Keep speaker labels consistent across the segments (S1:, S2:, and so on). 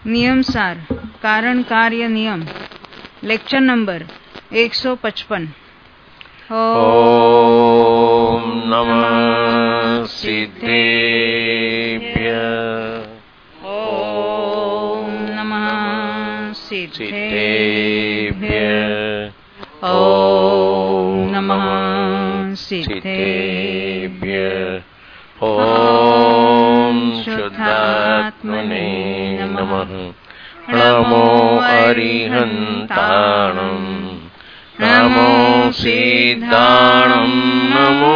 S1: नियम सार कारण कार्य नियम लेक्चर नंबर 155।
S2: ओम नमः सिद्धेभ्य।
S1: ओम नमः सिद्धेभ्य। ओम नमः सिद्धेभ्य।
S2: ओम शुद्धात्मने नमः। नमो अरिहन्ताणं नमो सिद्धाणं नमो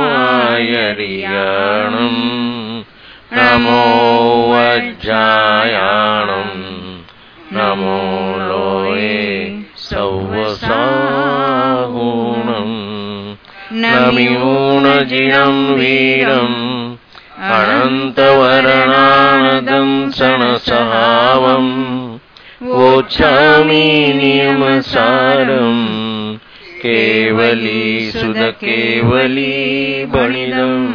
S2: आयर्याणं नमो वज्रायाणं नमो लोये सौवसाहुणं नमिऊणजिनं वीरम् अनन्तवर्णानदं सणसहावम् वोच्छामि नियमसारम् केवली सुध केवली बणिदम्।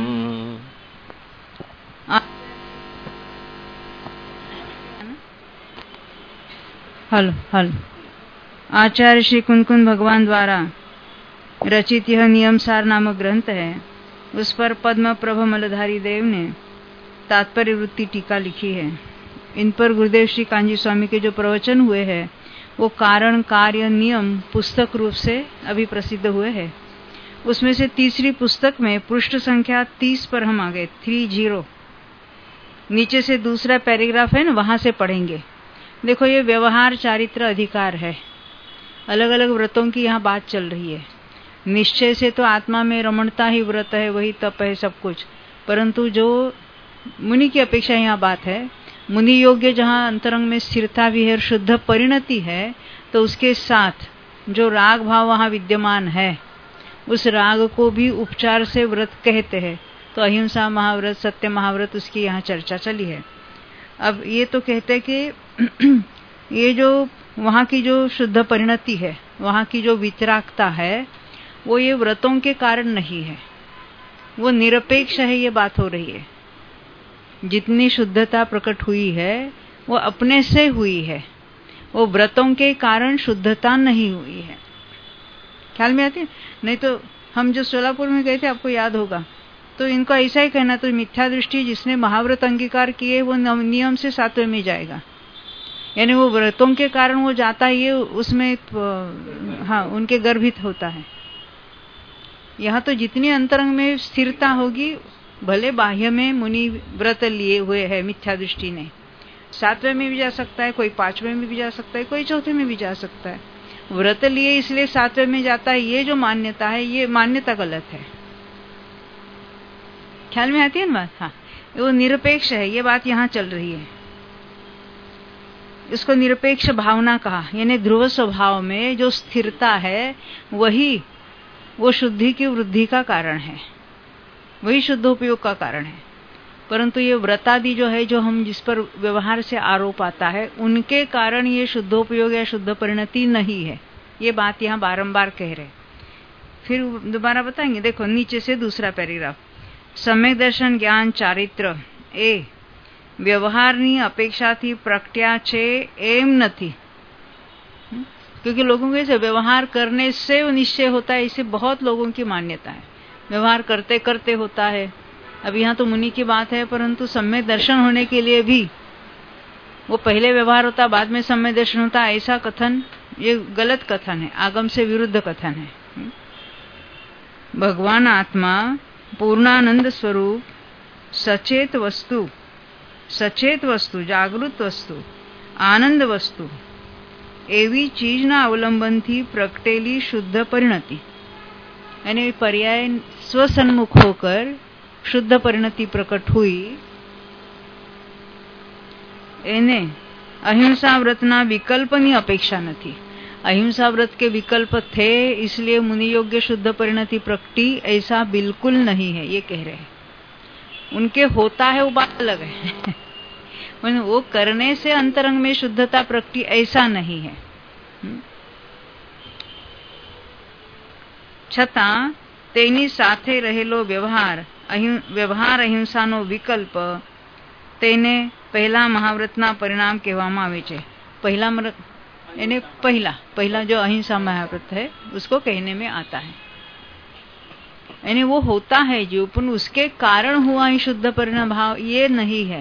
S1: हल आचार्य श्री कुंकुन भगवान द्वारा रचित यह नियम सार नामक ग्रंथ है। उस पर पद्म प्रभ मलधारी देव ने तात्पर्य वृत्ति टीका लिखी है। इन पर गुरुदेव श्री कांजी स्वामी के जो प्रवचन हुए हैं वो कारण कार्य नियम पुस्तक रूप से अभी प्रसिद्ध हुए हैं। उसमें से तीसरी पुस्तक में पृष्ठ संख्या 30 पर हम आ गए। 30 नीचे से दूसरा पैराग्राफ है ना, वहां से पढ़ेंगे। देखो, ये व्यवहार चारित्र अधिकार है। अलग अलग व्रतों की यहाँ बात चल रही है। निश्चय से तो आत्मा में रमणता ही व्रत है, वही तप है, सब कुछ। परंतु जो मुनि की अपेक्षा यहाँ बात है, मुनि योग्य जहाँ अंतरंग में स्थिरता भी है और शुद्ध परिणति है, तो उसके साथ जो राग भाव वहाँ विद्यमान है, उस राग को भी उपचार से व्रत कहते हैं। तो अहिंसा महाव्रत, सत्य महाव्रत, उसकी यहाँ चर्चा चली है। अब ये तो कहते कि ये जो वहाँ की जो शुद्ध परिणति है, वहाँ की जो वितरागता है, वो ये व्रतों के कारण नहीं है, वो निरपेक्ष है। ये बात हो रही है। जितनी शुद्धता प्रकट हुई है वो अपने से हुई है, वो व्रतों के कारण शुद्धता नहीं हुई है। ख्याल में आती है? नहीं तो हम जो सोलापुर में गए थे, आपको याद होगा, तो इनको ऐसा ही कहना, तो मिथ्या दृष्टि जिसने महाव्रत अंगीकार किए वो नियम से 7वें में जाएगा। यानी वो व्रतों के कारण वो जाता है, ये उसमें हाँ उनके गर्भित होता है। यहाँ तो जितनी अंतरंग में स्थिरता होगी, भले बाह्य में मुनि व्रत लिए हुए है मिथ्या दृष्टि ने, 7वें में भी जा सकता है, कोई 5वें में भी जा सकता है, कोई 4थे में भी जा सकता है। व्रत लिए इसलिए 7वें में जाता है, ये जो मान्यता है, ये मान्यता गलत है। ख्याल में आती है ना बात? हाँ, वो निरपेक्ष है, ये बात यहाँ चल रही है। इसको निरपेक्ष भावना कहा। यानी ध्रुव स्वभाव में जो स्थिरता है, वही वो शुद्धि की वृद्धि का कारण है, वही शुद्धोपयोग का कारण है। परंतु ये व्रतादि जो है, जो हम जिस पर व्यवहार से आरोप आता है, उनके कारण ये शुद्धोपयोग या शुद्ध परिणति नहीं है। ये बात यहाँ बारंबार कह रहे। फिर दोबारा बताएंगे। देखो, नीचे से दूसरा पैराग्राफ। सम्यक दर्शन ज्ञान चारित्र ए व्यवहाરની अपेक्षाથી प्रगट्या છે એમ નથી। क्योंकि लोगों को ऐसे व्यवहार करने से निश्चय होता है, इसे बहुत लोगों की मान्यता है। व्यवहार करते करते होता है। अब यहाँ तो मुनि की बात है, परंतु सम्यक दर्शन होने के लिए भी वो पहले व्यवहार होता, बाद में सम्यक दर्शन होता, ऐसा कथन ये गलत कथन है, आगम से विरुद्ध कथन है। भगवान आत्मा पूर्णानंद स्वरूप सचेत वस्तु, जागृत वस्तु, आनंद वस्तु एवी चीजना अवलंबनથી प्रगटेली शुद्ध परिणति। यानी पर्याय स्वसन्मुख होकर शुद्ध परिणति प्रकट हुई, એને अहिंसा व्रतना विकल्पनी अपेक्षा नहीं। अहिंसा व्रत के विकल्प थे, इसलिए मुनि योग्य शुद्ध परिणति प्रकटी, ऐसा बिल्कुल नहीं है। ये कह रहे हैं। उनके होता है वो बात अलग है, वो करने से अंतरंग में शुद्धता प्रकटी, ऐसा नहीं है। छतां तेनी સાથે રહેલો વ્યવહાર અહિંસાનો વિકલ્પ તેને પહેલા મહાવ્રતના પરિણામ કહેવામાં આવે છે। પહેલા यानी पहला जो अहिंसा महाव्रत है उसको कहने में आता है। यानी वो होता है जो, पर उसके कारण हुआ ही शुद्ध परिणाम भाव ये नहीं है।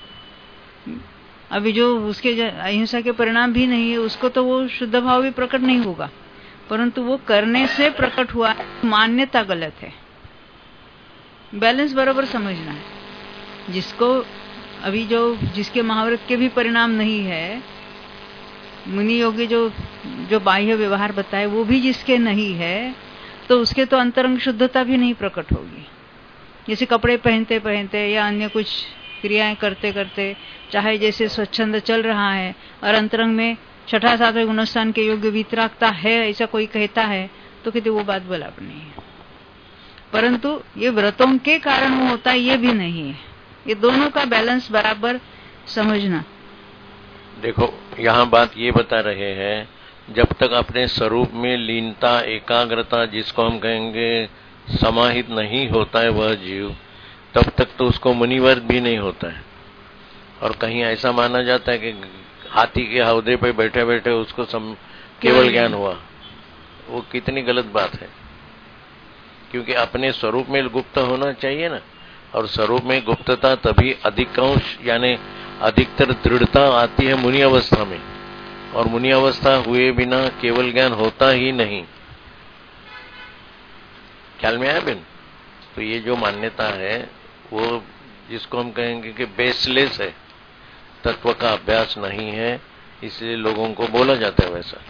S1: अभी जो उसके अहिंसा के परिणाम भी नहीं है उसको तो वो शुद्ध भाव भी प्रकट नहीं होगा, परंतु वो करने से प्रकट हुआ। मान्यता गलत है, बैलेंस बराबर समझना है। जिसको अभी जो जिसके महाव्रत के भी परिणाम नहीं है, मुनि योगी जो बाह्य व्यवहार बताए वो भी जिसके नहीं है, तो उसके तो अंतरंग शुद्धता भी नहीं प्रकट होगी। जैसे कपड़े पहनते पहनते या अन्य कुछ क्रियाएं करते करते, चाहे जैसे स्वच्छंद चल रहा है और अंतरंग में छठा सातवें गुणस्थान के योग्य वितरागता है ऐसा कोई कहता है, तो कहते वो बात बराबर नहीं है। परंतु ये व्रतों के कारण वो होता है ये भी नहीं है। ये दोनों का बैलेंस बराबर समझना।
S2: देखो यहाँ बात ये बता रहे हैं, जब तक अपने स्वरूप में लीनता एकाग्रता जिसको हम कहेंगे समाहित नहीं होता है वह जीव, तब तक तो उसको मुनिवर्ग भी नहीं होता है। और कहीं ऐसा माना जाता है कि हाथी के हौदे पे बैठे बैठे उसको केवल ज्ञान हुआ, वो कितनी गलत बात है। क्योंकि अपने स्वरूप में गुप्त होना चाहिए ना, और स्वरूप में गुप्तता तभी अधिकांश यानी अधिकतर दृढ़ता आती है मुनि अवस्था में, और मुनि अवस्था हुए बिना केवल ज्ञान होता ही नहीं। ख्याल में आया बिन? तो ये जो मान्यता है वो जिसको हम कहेंगे कि बेसलेस है, तत्व का अभ्यास नहीं है, इसलिए लोगों को बोला जाता है वैसा।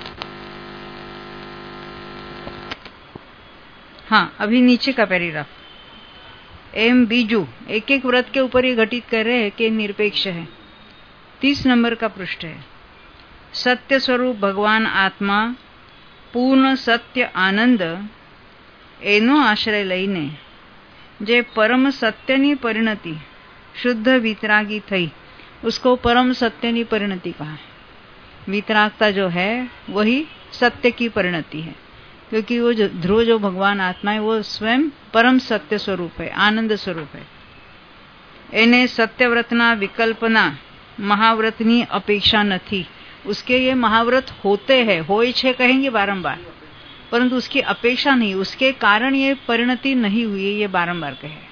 S1: हाँ, अभी नीचे का पैराग्राफ एम बीजू एक एक व्रत के ऊपर ये घटित कर रहे हैं कि निरपेक्ष है। 30 नंबर का पृष्ठ है। सत्य स्वरूप भगवान आत्मा पूर्ण सत्य आनंद एनो आश्रय लईने जे परम सत्यनी परिणति शुद्ध वितरागी थई, उसको परम सत्यनी परिणति कहा। वितरागता जो है वही सत्य की परिणति है, क्योंकि वो जो ध्रुव जो भगवान आत्मा है वो स्वयं परम सत्य स्वरूप है, आनंद स्वरूप है। एने सत्यव्रतना विकल्पना महाव्रतनी अपेक्षा नथी। उसके ये महाव्रत होते हैं, होय छे कहेंगे बारंबार, परंतु उसकी अपेक्षा नहीं, उसके कारण ये परिणति नहीं हुई, ये बारंबार कहे।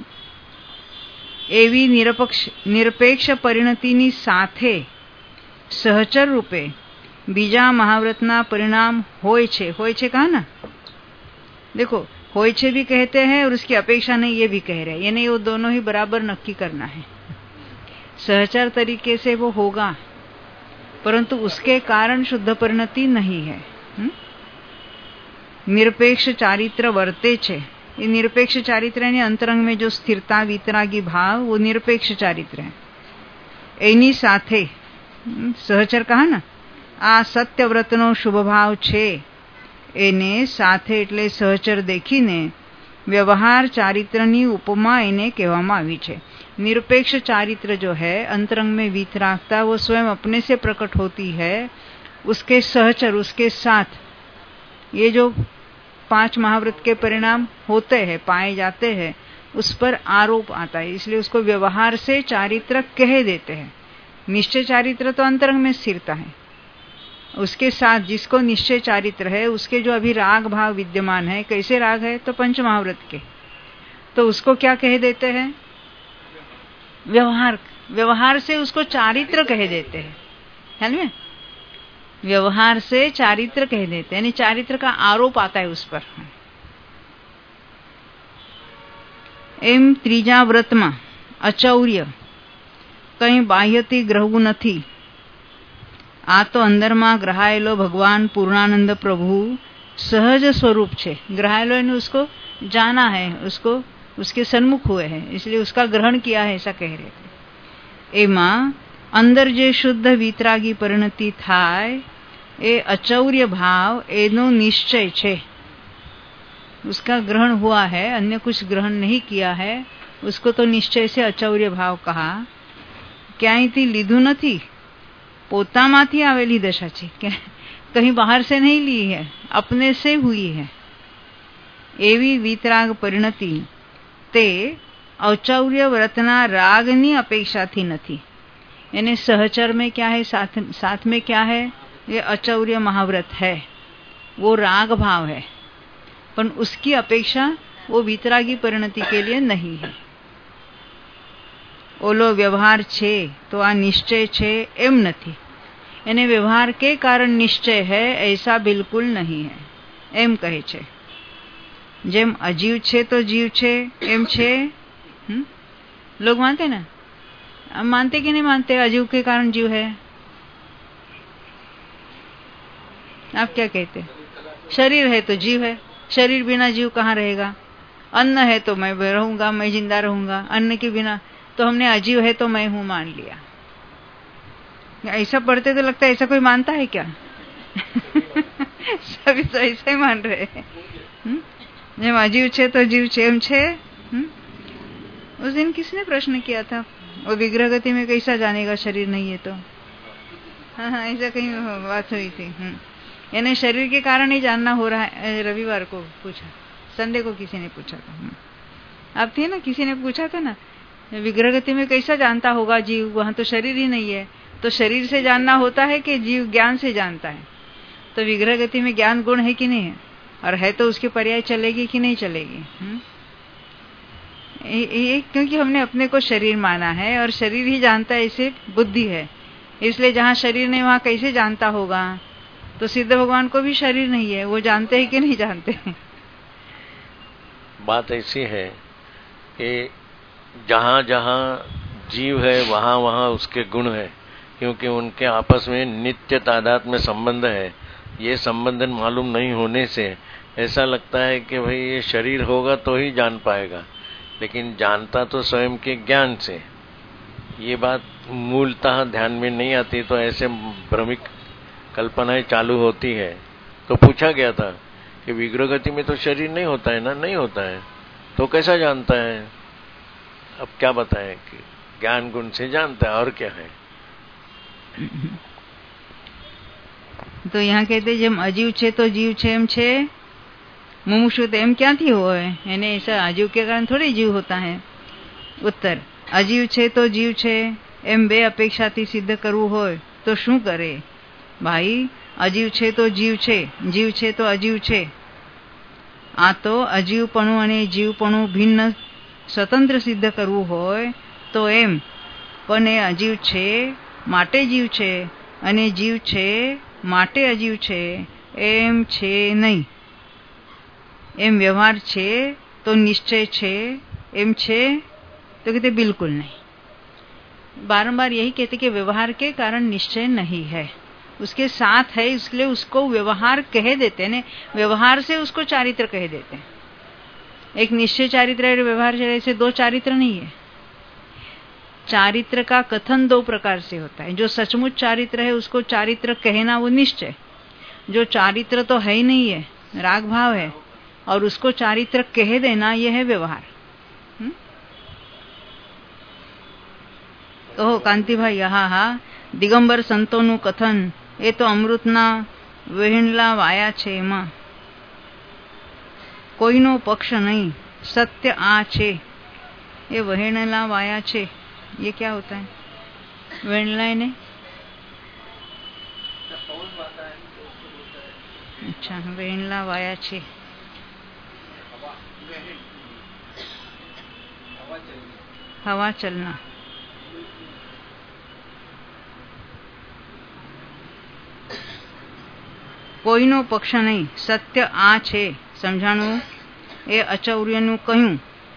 S1: एवी निरपेक्ष परिणतिनी साथे सहचर रूपे बीजा महाव्रतना परिणाम होय छे कहा ना। देखो होय छे भी कहते हैं और उसकी अपेक्षा नहीं ये भी कह रहे हैं, ये नहीं, वो दोनों ही बराबर नक्की करना है। सहचर तरीके से वो होगा, परंतु उसके कारण शुद्ध परिणति नहीं है। निरपेक्ष चारित्र वर्ते छे, ये निरपेक्ष चारित्र यानी अंतरंग में जो स्थिरता वितरागी भाव वो निरपेक्ष चारित्र है। एनी साथे सहचर कहा ना, आ सत्यव्रतनो शुभ भाव छे, एने साथे એટલે सहचर देखीने व्यवहार चारित्रनी उपमा एने कहेवामां आवी छे। निरपेक्ष चारित्र जो है अंतरंग में वितरागता वो स्वयं अपने से प्रकट होती है, उसके सहचर उसके साथ ये जो 5 महाव्रत के परिणाम होते हैं पाए जाते हैं उस पर आरोप आता है, इसलिए उसको व्यवहार से चारित्र कह देते हैं। निश्चय चारित्र तो अंतरंग में स्थिरता है, उसके साथ जिसको निश्चय चारित्र है उसके जो अभी राग भाव विद्यमान है, कैसे राग है तो 5 महाव्रत के, तो उसको क्या कह देते हैं व्यवहार से उसको चारित्र कह देते हैं। ख्याल में, व्यवहार से चारित्र कह देते हैं, यानी चारित्र का आरोप आता है उस पर। एम त्रीजा व्रत में अचौर्य कई बाह्यથી ગ્રહવું નથી, आ तो अंदर में ग्रहायेलो भगवान पूर्णानंद प्रभु सहज स्वरूप छे। ग्रहायेलो ने उसको जाना है, उसको उसके सन्मुख हुए हैं, इसलिए उसका ग्रहण किया है ऐसा कह रहे थे। एमा अंदर जे शुद्ध वितरागी परिणति थाय ए अचौर्य भाव एनो निश्चय छे, उसका ग्रहण हुआ है, अन्य कुछ ग्रहण नहीं किया है, उसको तो निश्चय से अचौर्य भाव कहा। क्यांयथी लीधु नहीं, पोतामांथी आवेली दशा छे, कहीं बाहर से नहीं ली है, अपने से हुई है। एवी वितराग परिणति ते અચૌર્ય વ્રતના રાગની અપેક્ષાથી નથી. यानी सहचर में क्या है, साथ में क्या है, ये अचौर्य महाव्रत है, वो राग भाव है, पर उसकी अपेक्षा वो वितरागी परिणति के लिए नहीं है. ओलो व्यवहार छे तो आ निश्चय छे एम नहीं. यानी व्यवहार के कारण निश्चय है ऐसा बिल्कुल नहीं है एम कहे छे. जेम अजीव छे तो जीव छे एम छे. लोग मानते ना, मानते कि नहीं मानते अजीव के कारण जीव है? आप क्या कहते? शरीर है तो जीव है, शरीर बिना जीव कहाँ रहेगा? अन्न है तो मैं रहूंगा, मैं जिंदा रहूंगा, अन्न के बिना तो हमने अजीव है तो मैं हूं मान लिया. ऐसा पढ़ते तो लगता है ऐसा कोई मानता है क्या? सभी तो ऐसा ही मान रहे हैं. जब अजीव छे तो जीव छे एम छे. उस दिन किसने प्रश्न किया था, वो विग्रह गति में कैसा जानेगा शरीर नहीं है तो? हाँ, ऐसा कहीं बात हुई थी. यानी शरीर के कारण ही जानना हो रहा है. रविवार को पूछा, संडे को किसी ने पूछा था. आप थे ना, किसी ने पूछा था ना, विग्रह गति में कैसा जानता होगा जीव, वहां तो शरीर ही नहीं है. तो शरीर से जानना होता है कि जीव ज्ञान से जानता है? तो विग्रह गति में ज्ञान गुण है कि नहीं है, और है तो उसके पर्याय चलेगी कि नहीं चलेगी? ये क्योंकि हमने अपने को शरीर माना है और शरीर ही जानता है, ऐसे बुद्धि है. इसलिए जहाँ शरीर नहीं वहां कैसे जानता होगा? तो सिद्ध भगवान को भी शरीर नहीं है, वो जानते हैं कि नहीं जानते?
S2: बात ऐसी है कि जहाँ जहाँ जीव है वहाँ वहाँ उसके गुण है, क्योंकि उनके आपस में नित्य तादाद में संबंध है. ये संबंधन मालूम नहीं होने से ऐसा लगता है कि भाई ये शरीर होगा तो ही जान पाएगा, लेकिन जानता तो स्वयं के ज्ञान से. ये बात मूलतः ध्यान में नहीं आती तो ऐसे भ्रमिक कल्पनाएं चालू होती है. तो पूछा गया था कि विग्रह गति में तो शरीर नहीं होता है ना? नहीं होता है तो कैसा जानता है? अब क्या बताएं कि ज्ञान गुण से जानता है, और क्या है.
S1: तो यहाँ कहते जब अजीव छे तो जीव छे एम छे, मुमुक्षु तो एम क्या थी हो यानी ऐसा अजीव के कारण थोड़ी जीव होता है. उत्तर, अजीव छे तो जीव छे एम बे अपेक्षा थी सिद्ध करવું હોય तो શું करे भाई? अजीव छे तो जीव छे, जीव छे तो अजीव छे. आ तो अजीवपणું અને જીવપણું ભિન્ન સ્વતંત્ર સિદ્ધ કરવું હોય તો એમ, પણ એ અજીવ છે માટે જીવ છે અને જીવ છે માટે અજીવ છે એમ છે નહીં. એમ વ્યવહાર છે તો નિશ્ચય છે એમ છે? तो कहते बिल्कुल नहीं. बारंबार यही कहते कि व्यवहार के कारण निश्चय नहीं है, उसके साथ है, इसलिए उसको व्यवहार कह देते हैं. व्यवहार से उसको चारित्र कह देते हैं. एक निश्चय चारित्र है, व्यवहार से दो चारित्र नहीं है. चारित्र का कथन दो प्रकार से होता है. जो सचमुच चारित्र है उसको चारित्र कहना वो निश्चय. जो चारित्र तो है ही नहीं है, राग भाव है, और उसको चारित्र कह देना यह है व्यवहार. तो कांतिभाई, હા દિગંબર સંતોનું કથન એ તો અમૃતના વહેણલા વાયા છે, એમાં કોઈનો પક્ષ નહીં, સત્ય આ છે. એ વહેણલા વાયા છે, ये क्या होता है? वहेणला है नहीं? अच्छा, वहेणला वाया छे. हवा चलना. કોઈનો પક્ષ નહીં, સત્ય આ છે. સમજાણું? એ અચૌર્યનું કહ્યું.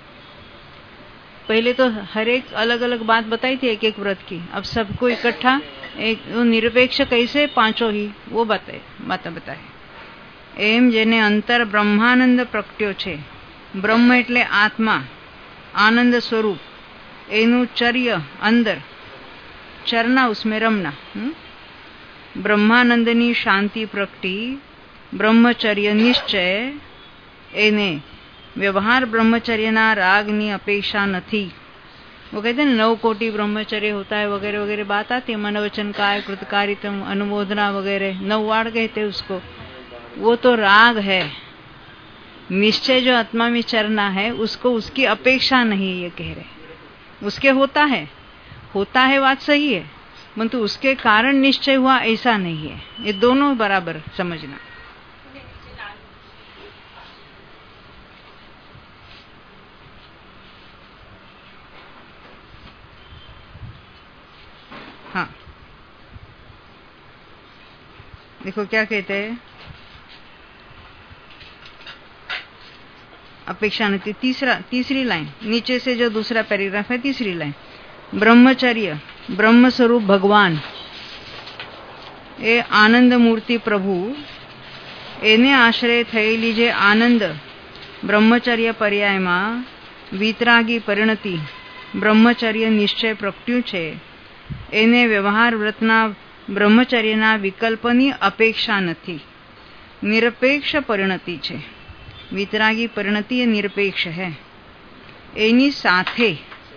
S1: पहले तो हर एक अलग अलग बात बताई थी, एक एक व्रत की. अब सबको इकट्ठा एक निरपेक्ष कैसे पांचों ही वो बताए. एम जेने अंतर ब्रह्मानंद प्रगट्यो छे. ब्रह्म एटले आत्मा, आनंद स्वरूप, एनु चर्य अंदर, चरना उसमें रमना. ब्रह्मानंदनी शांति प्रगटी, ब्रह्मचर्य निश्चय एने व्यवहार ब्रह्मचर्यना रागनी अपेक्षा नहीं. वो कहते हैं 9 कोटि ब्रह्मचर्य होता है वगैरह वगैरह बात आती है. मनोवचन काय, कृतकारितम, अनुमोदना वगैरह 9 वाड़ कहते हैं उसको. वो तो राग है. निश्चय जो आत्मा में चरना है उसको उसकी अपेक्षा नहीं, ये कह रहे। उसके होता है बात सही है, परंतु उसके कारण निश्चय हुआ ऐसा नहीं है। ये दोनों बराबर समझना। हाँ, देखो क्या कहते हैं, अपेक्षा नहीं। तीसरी लाइन नीचे से जो दूसरा पैराग्राफ है, तीसरी लाइन, ब्रह्मचर्य ब्रह्म स्वरूप भगवान ए आनंद मूर्ति प्रभु એને આશ્રય થયેલી જે આનંદ બ્રહ્મચર્ય પર્યાયમાં વિતરાગી પરિણતિ બ્રહ્મચર્ય નિશ્ચય પ્રગટ્યું છે, એને વ્યવહાર વ્રતના બ્રહ્મચર્યના વિકલ્પની અપેક્ષા નથી, નિરપેક્ષ પરિણતિ છે। વિતરાગી પરિણતિ એ નિરપેક્ષ है। એની સાથે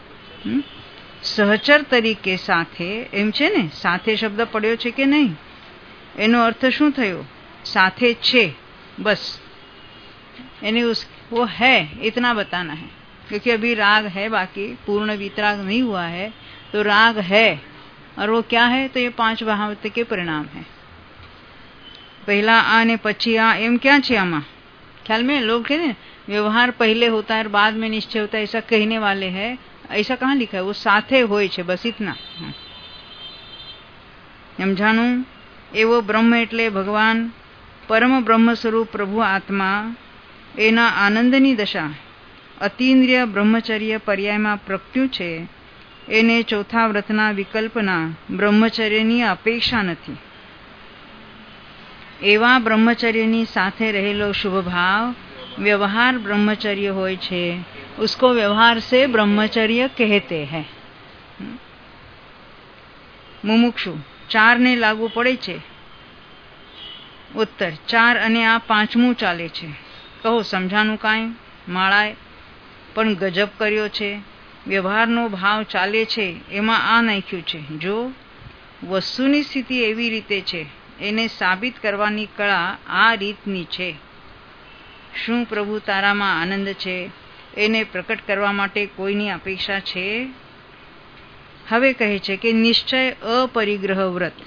S1: સહચર તરીકે સાથે એમ છે ને, સાથે શબ્દ પડ્યો છે કે નહીં, એનો अर्थ શું થયો? साथे छे, बस यानी वो है इतना बताना है, क्योंकि अभी राग है, बाकी पूर्ण वितराग नहीं हुआ है, तो राग है। और वो क्या है? तो ये 5 भावार्थ के परिणाम है। पहला आ ने पछी आ, एम क्या छे आमा? ख्याल में लोग कहते हैं व्यवहार पहले होता है और बाद में निश्चय होता है, ऐसा कहने वाले हैं। ऐसा कहाँ लिखा है? वो साथे होय छे, बस इतना समझाणु। एवो ब्रह्म एटले भगवान परम ब्रह्म स्वरूप प्रभु आत्मा एना आनंदनी दशा अतीन्द्रिय ब्रह्मचर्य पर्यायમાં પ્રગટ્યું છે, એને ચોથા વ્રતના વિકલ્પના બ્રહ્મચર્યની અપેક્ષા નથી। એવા બ્રહ્મચર્યની સાથે રહેલો શુભ ભાવ व्यवहार ब्रह्मचर्य होय छे, उसको व्यवहार से ब्रह्मचर्य कहते हैं। मुमुक्षु 4 ने लागू पड़े छे। उत्तर 4 અને આ 5મું ચાલે છે। કહો સમજાનું કાંઈ? માળાએ પણ ગજબ કર્યો છે। વ્યવહારનો ભાવ ચાલે છે એમાં આ નાખ્યું છે। જો વસ્તુની સ્થિતિ એવી રીતે છે, એને સાબિત કરવાની કળા આ રીતની છે। શું પ્રભુ તારામાં આનંદ છે, એને પ્રકટ કરવા માટે કોઈની અપેક્ષા છે? હવે કહે છે કે નિશ્ચય અપરિગ્રહ વ્રત,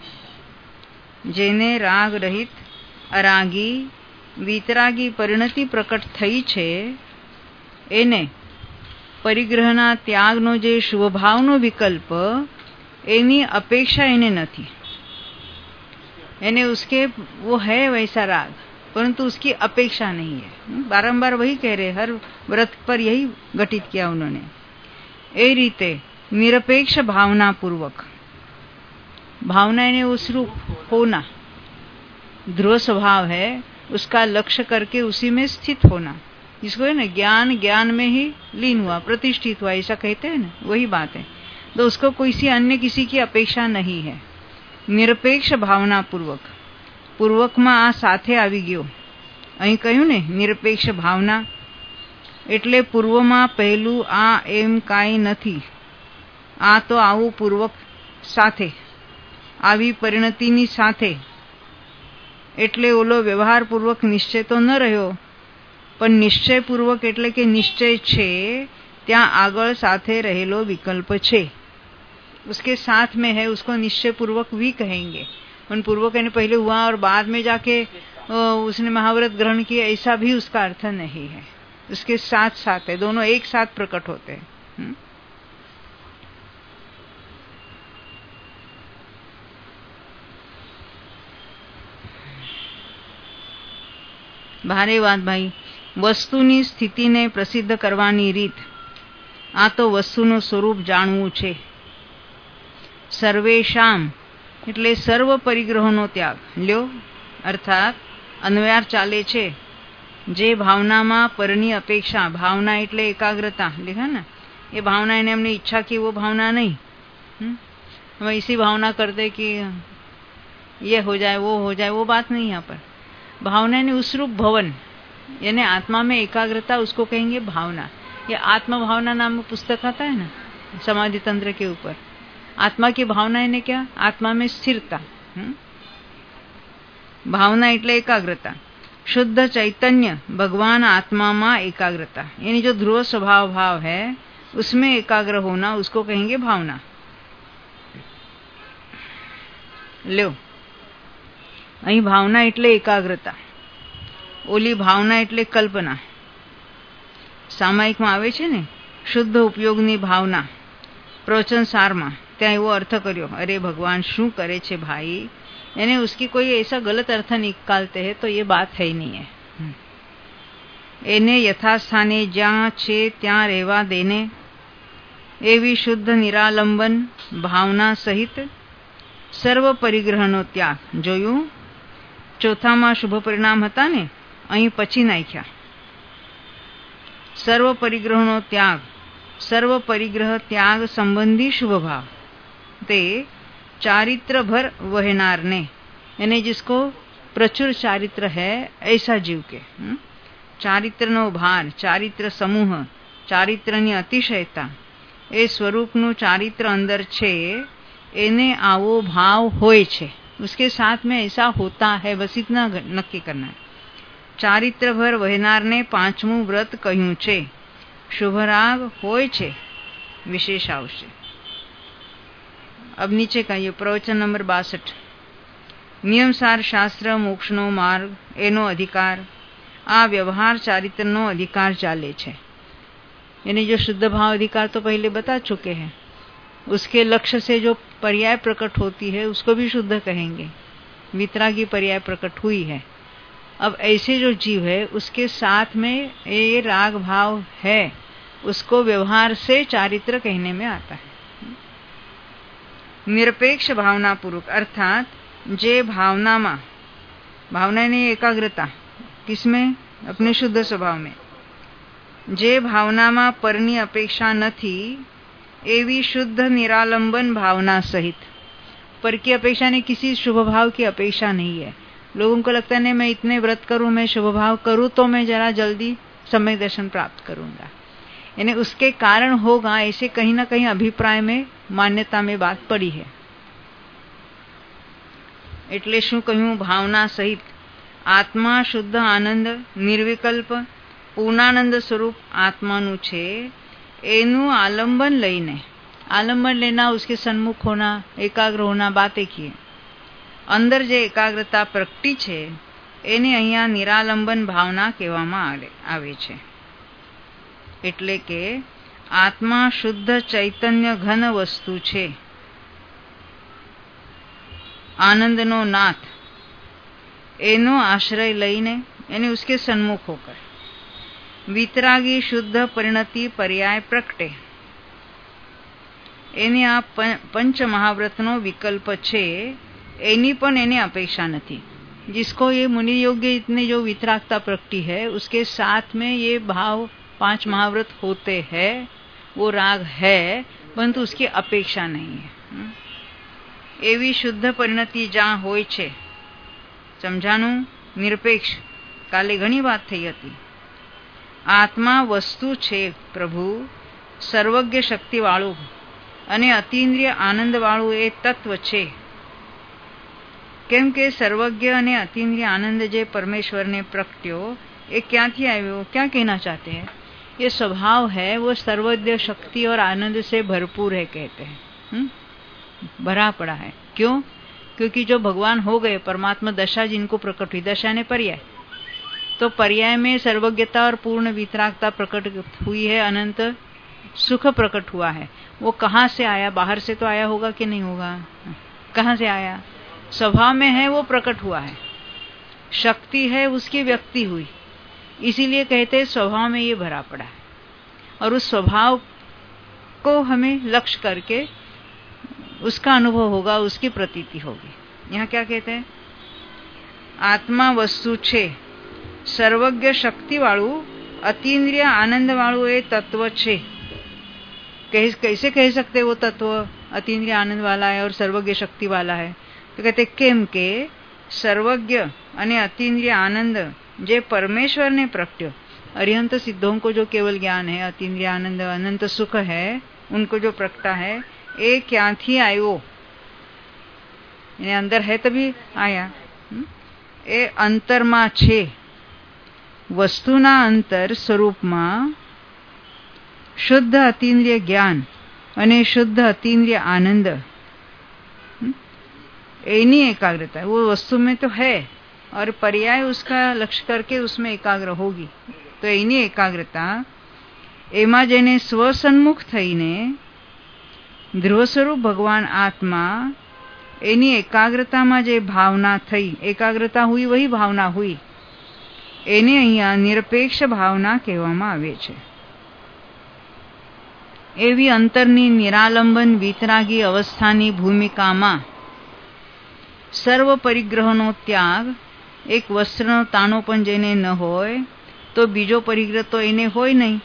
S1: જેને રાગ રહિત અરાગી વિતરાગી પરિણતિ પ્રકટ થઈ છે, એને પરિગ્રહના ત્યાગનો જે શુભભાવનો વિકલ્પ, એની અપેક્ષા એને નથી। એને उसके वो है वैसा राग, परंतु उसकी अपेक्षा नहीं है। बारंबार वही कह रहे, हर व्रत पर यही घटित किया उन्होंने। ए रीते निरपेक्ष भावना पूर्वक, भावना ने उस रूप होना, ध्रुव स्वभाव है, उसका लक्ष्य करके उसी में स्थित होना, जिसको है ना ज्ञान में ही लीन हुआ, प्रतिष्ठित हुआ, ऐसा कहते हैं ना, वही बात है। तो उसको अन्य किसी की अपेक्षा नहीं है। निरपेक्ष भावना पूर्वक में आ साथे आवी गयो। अहीं कहूं ने निरपेक्ष भावना एटले पूर्व में पहलू आ एम काई नथी, आ तो आवू पूर्वक साथे આવી પરિણતિની સાથે, એટલે ઓલો વ્યવહાર પૂર્વક નિશ્ચય તો ન રહ્યો, પણ નિશ્ચય પૂર્વક એટલે કે નિશ્ચય છે ત્યાં આગળ સાથે રહેલો વિકલ્પ છે, उसके साथ में है, उसको निश्चय पूर्वक भी कहेंगे। उन पूर्वक यानी पहले हुआ और बाद में जाके उसने महाव्रत ग्रहण किया, ऐसा भी उसका अर्थ नहीं है। उसके साथ साथ है, दोनों एक साथ प्रकट होते हैं। भारे વાત ભાઈ, વસ્તુની સ્થિતિને પ્રસિદ્ધ કરવાની રીત, આ તો વસ્તુનું સ્વરૂપ જાણવું છે। સર્વેશામ એટલે સર્વ પરિગ્રહોનો ત્યાગ લ્યો, અર્થાત અન્વયાર ચાલે છે જે ભાવનામાં પરની અપેક્ષા, ભાવના એટલે એકાગ્રતા लिखा ना, ये भावना ने हमने इच्छा की, वो भावना नहीं। हम इसी भावना करते कि ये हो जाए, वो हो जाए, वो बात नहीं। यहाँ पर भावना ने उस रूप भवन, यानी आत्मा में एकाग्रता, उसको कहेंगे भावना। ये आत्म भावना नाम पुस्तक आता है ना समाधि तंत्र के ऊपर। आत्मा की भावना ने क्या? आत्मा में स्थिरता। भावना એટલે एकाग्रता। शुद्ध चैतन्य भगवान आत्मा में एकाग्रता, यानी जो ध्रुव स्वभाव भाव है उसमें एकाग्र होना, उसको कहेंगे भावना। लो, અહીં ભાવના એટલે એકાગ્રતા, ઓલી ભાવના એટલે કલ્પના। સામાયિકમાં આવે છે ને શુદ્ધ ઉપયોગની ભાવના, પ્રવચન સારમાં ત્યાં એવો અર્થ કર્યો, અરે ભગવાન શું કરે છે ભાઈ, यानी उसकी कोई ऐसा गलत अर्थ निकालते हैं तो ये बात है ही नहीं है। एने यथास्थाने ज्यां छे त्यां રહેવા देने, एवी शुद्ध निरालंबन भावना सहित सर्व परिग्रहનો त्याग। જોયું ચોથામાં શુભ પરિણામ હતા ને, અહીં પછી નાખ્યા सर्व परिग्रहનો त्याग। सर्व परिग्रह त्याग संबंधी शुभ भाव ते चारित्र भर वहनार ने, यानी जिसको प्रचुर चारित्र है ऐसा जीव के, चारित्रनो भार, चारित्र समूह, चारित्रनी अतिशयता, ए स्वरूपनु चारित्र अंदर छे एने आवो भाव होय छे, उसके साथ में ऐसा होता है, बस इतना नक्की करना है। चारित्र भर वहनार ने पांचमू व्रत कहूं छे, शुभराग होय छे विशेष आवश्य। अब नीचे कहिए प्रवचन नंबर 62। नियमसार शास्त्र मोक्षनो मार्ग एनो अधिकार, आ व्यवहार चारित्रनो अधिकार चाले छे। यानी जो शुद्ध भाव अधिकार तो पहले बता चुके हैं, उसके लक्ष्य से जो पर्याय प्रकट होती है उसको भी शुद्ध कहेंगे। वितरागी पर्याय प्रकट हुई है। अब ऐसे जो जीव है उसके साथ में ये राग भाव है, उसको व्यवहार से चारित्र कहने में आता है। निरपेक्ष भावना पूर्वक, अर्थात जे भावना में, भावना ने एकाग्रता किसमें, अपने शुद्ध स्वभाव में, जे भावना में परनी अपेक्षा नथी एवी शुद्ध निरालंबन भावना सहित। पर की अपेक्षा ने, किसी शुभ भाव की अपेक्षा नहीं है। लोगों को लगता है नहीं मैं इतने व्रत करूं, मैं शुभ भाव करूं तो मैं जरा जल्दी समय दर्शन प्राप्त करूंगा, यानी उसके कारण होगा, ऐसे कहीं ना कहीं अभिप्राय में, मान्यता में बात पड़ी है। એટલે શું કહ્યું, ભાવના સહિત આત્મા શુદ્ધ આનંદ નિર્વિકલ્પ પૂર્ણાનંદ સ્વરૂપ આત્માનું છે, એનું આલંબન લઈને, आलम्बन लेना, उसके सन्मुख होना, एकाग्र होना, बात एक ही है। अंदर जे एकाग्रता प्रगटी छे एने अहींया निरालंबन भावना कहेवामां आवे छे। એટલે કે आत्मा शुद्ध चैतन्य घन वस्तु छे, आनंदनो नाथ, एनो आश्रय लईने, यानी उसके सन्मुख होकर वितरागी शुद्ध परिणति पर्याय प्रकटे, एने आ पंच महाव्रतनो विकल्प छे, एनी पण एने अपेक्षा नथी। जिसको ये मुनि योग्य इतने जो वितरागता प्रकटी है, उसके साथ में ये भाव 5 महाव्रत होते हैं, वो राग है, परंतु उसकी अपेक्षा नहीं है। एवी शुद्ध परिणति जहाँ होय छे, समझाणु निरपेक्ष, काले घणी बात थई हती। आत्मा वस्तु छे प्रभु, सर्वज्ञ शक्ति वाळुं अने अतीन्द्रिय आनंद वाळुं ए तत्व छे। केम के सर्वज्ञ अने अतीन्द्रिय आनंद जे परमेश्वर ने प्रगट्यो, ये क्यांथी आव्यो, क्या कहना चाहते हैं? ये स्वभाव है, वो सर्वज्ञ शक्ति और आनंद से भरपूर है, कहते हैं। भरा पड़ा है। क्यों? क्योंकि जो भगवान हो गए, परमात्मा दशा जिनको प्रकट हुई, दशा ने पर्याय, तो पर्याय में सर्वज्ञता और पूर्ण वितरागता प्रकट हुई है, अनंत सुख प्रकट हुआ है। वो कहाँ से आया? बाहर से तो आया होगा कि नहीं होगा? कहाँ से आया? स्वभाव में है, वो प्रकट हुआ है। शक्ति है, उसकी व्यक्ति हुई, इसीलिए कहते हैं स्वभाव में ये भरा पड़ा है। और उस स्वभाव को हमें लक्ष्य करके उसका अनुभव होगा, उसकी प्रतीति होगी। यहाँ क्या कहते हैं? आत्मा वस्तु छे, सर्वज्ञ शक्ति वाळू, अतीन्द्रिय आनंद वाळू ए तत्व छे। कैसे कह सकते वो तत्व अतीन्द्रिय आनंद वाला है और सर्वज्ञ शक्ति वाला है? तो कहते केम के सर्वज्ञ अने अतीन्द्रिय आनंद जे परमेश्वर ने प्रगट्यो, अरिहंत सिद्धों को जो केवल ज्ञान है, अतीन्द्रिय आनंद अनंत सुख है, उनको जो प्रगटा है, ए क्यांथी आयो? अंदर है तभी आया। ए अंतरमा छे, વસ્તુના અંતર સ્વરૂપમાં शुद्ध अतीन्द्रिय ज्ञान અને शुद्ध अतीन्द्रिय आनंद, इन्हीं एकाग्रता, वो वस्तु में तो है और पर्याय उसका लक्ष्य करके उसमें एकाग्र होगी। तो इन्हीं एकाग्रता एमा जेने स्वसन्मुख थईने ध्रुव स्वरूप भगवान आत्मा, एनी एकाग्रता में जे भावना थई, एकाग्रता हुई वही भावना हुई, एने अहींया निरपेक्ष भावना कहेवामां आवे छे। एवी अंतरनी निरालंबन वीतरागी अवस्थानी भूमिकामां सर्व परिग्रहनो त्याग, एक वस्त्रनो ताणो पण जेने न होय तो बीजो परिग्रह तो एने होय नहीं,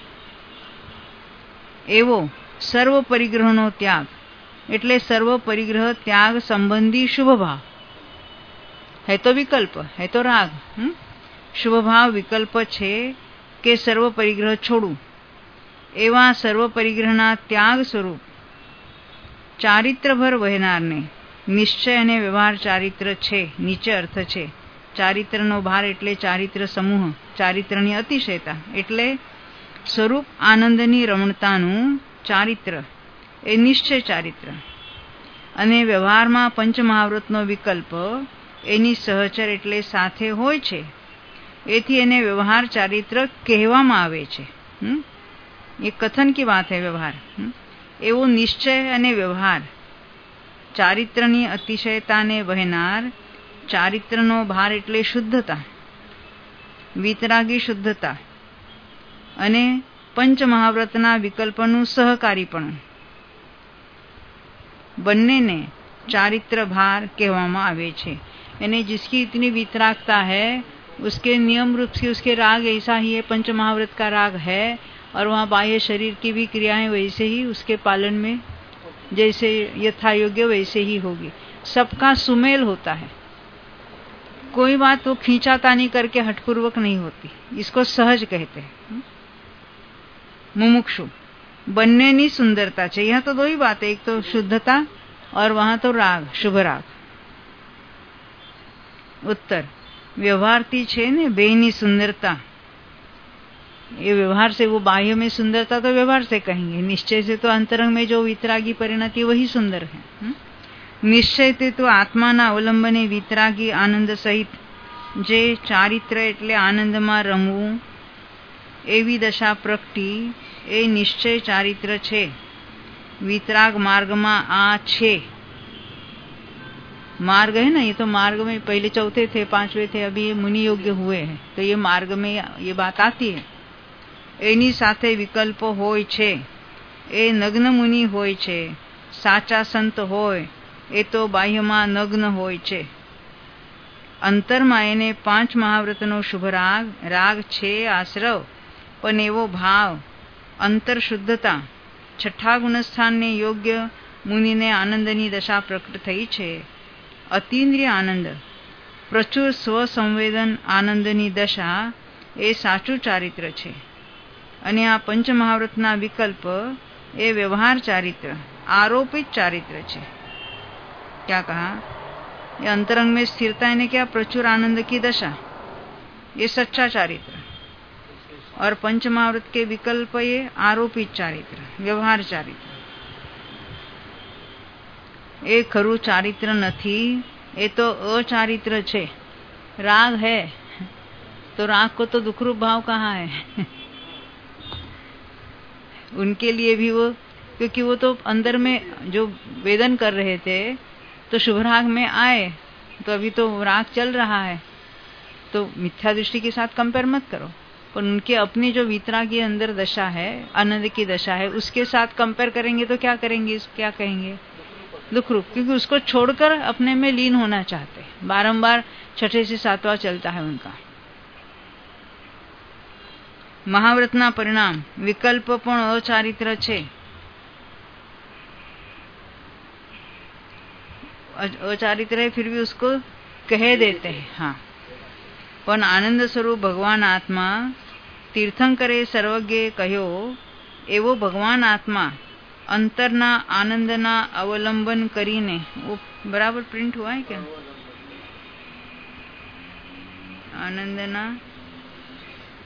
S1: एवो सर्व परिग्रहनो त्याग एटले सर्व परिग्रह त्याग संबंधी शुभ भाव है तो विकल्प है तो राग। शुभ भाव विकल्प छे के सर्व परिग्रह छोड़ू, एवा सर्व परिग्रहना त्याग स्वरूप चारित्रभर वहेनारने निश्चय अने व्यवहार चारित्र छे। नीचे अर्थ छे चारित्रनो भार एटले चारित्र समूह, चारित्रनी अतिशयता एटले स्वरूप आनंदनी रमणतानुं चारित्र ए निश्चय चारित्र, अने व्यवहारमां पंचमहाव्रतनो विकल्प एनी सहचर एटले साथे होय छे, एथी एने व्यवहार चारित्र कहेवामां आवे छे। ये कथन की बात है। व्यवहार एवो निश्चय अने व्यवहार चारित्रनी अतिशयता ने वहेनार चारित्रनो भार एटले शुद्धता, वीतरागी शुद्धता अने पंचमहाव्रतना विकल्पनु सहकारीपणु, बन्ने ने चारित्र भार कहवामां आवे छे। यानी जिसकी इतनी वीतरागता है उसके नियम रूप से उसके राग ऐसा ही है, पंचमहाव्रत का राग है और वहाँ बाह्य शरीर की भी क्रियाएं वैसे ही उसके पालन में जैसे यथा योग्य वैसे ही होगी। सबका सुमेल होता है, कोई बात वो खींचातानी करके हठपूर्वक नहीं होती, इसको सहज कहते हैं। मुमुक्षु बन्नेनी सुंदरता छे। यहाँ तो दो ही बात है, एक तो शुद्धता और वहां तो राग, शुभ राग। उत्तर व्यवहारती छे ने बेनी सुंदरता, ये व्यवहार से वो बाह्य में सुंदरता तो व्यवहार से कहेंगे, निश्चय से तो अंतरंग में जो वितरागी परिणति वही सुंदर है। निश्चय ते तो आत्माना अवलंबने वितरागी आनंद सहित जे चारित्र एटले आनंद में रमવું एवी दशा प्रगटी ए निश्चय चारित्र छे। वितराग मार्ग में आ छे। मार्ग है ना, ये तो मार्ग में पहले चौथे थे, पांचवे थे, अभी ये मुनि योग्य हुए हैं, तो ये मार्ग में ये बात आती है। एनी साथे विकल्प होय छे, ए नग्न मुनि होय छे। साचा संत होय ए तो बाह्यमां नग्न होय छे। अंतरमां एने पांच महाव्रतनो शुभ राग, राग छे आश्रव पण एवो भाव, अंतर शुद्धता, छठा गुणस्थान ने योग्य मुनि ने आनंदनी दशा प्रकट थई छे। अतीन्द्रिय आनंद, प्रचुर स्वसंवेदन आनंदनी दशा ए साचुं चारित्र छे। अने आ पंचमहाव्रतना विकल्प ए व्यवहार चारित्र, आरोपित चारित्र छे। क्या कहा? ये अंतरंग में स्थिरता है, क्या प्रचुर आनंद की दशा, ये सच्चा चारित्र। और पंचमहाव्रत के विकल्प ये आरोपित चारित्र, व्यवहार चारित्र। ए खरू चारित्र नथी, ए तो अचारित्र छे। राग है तो राग को तो दुखरूप भाव कहाँ है उनके लिए भी वो, क्योंकि वो तो अंदर में जो वेदन कर रहे थे तो शुभ राग में आए, तो अभी तो राग चल रहा है, तो मिथ्या दृष्टि के साथ कंपेयर मत करो। पर उनके अपनी जो वितरागी अंदर दशा है, आनंद की दशा है, उसके साथ कंपेयर करेंगे तो क्या करेंगे, क्या कहेंगे? दुख रूप, क्योंकि उसको छोड़कर अपने में लीन होना चाहते हैं। बारंबार छठे से सातवां चलता है उनका। महाव्रतना परिणाम विकल्प पण अचारित्र छे। अचारित्र है फिर भी उसको कह देते हैं। हाँ, पण आनंद स्वरूप भगवान आत्मा तीर्थंकरे सर्वज्ञ कह्यो एवो भगवान आत्मा अंतरना आनंदना अवलंबन करीने, वो बराबर प्रिंट हुआ है क्या? आनंदना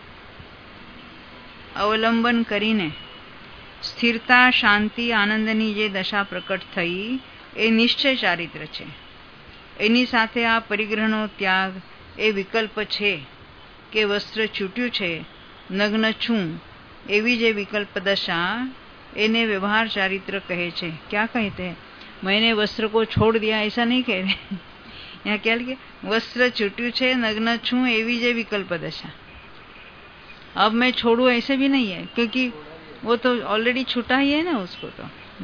S1: અવલંબન કરીને સ્થિરતા, શાંતિ, આનંદની જે દશા પ્રકટ થઈ એ નિશ્ચય ચારિત્ર છે. એની સાથે આ પરિગ્રહનો ત્યાગ એ વિકલ્પ છે કે વસ્ત્ર છૂટ્યું છે, નગ્ન છું, એવી જે વિકલ્પ દશા એને व्यवहार चारित्र कहे छे. क्या कहते हैं? मैंने वस्त्र को छोड़ दिया ऐसा नहीं कह रहे. यहाँ क्या लिखे? वस्त्र छूट्યું છે, नग्न छूं एवी जे विकल्प दशा. अब मैं छोड़ू ऐसे भी नहीं है, क्योंकि वो तो ऑलरेडी छूटा ही है ना उसको. तो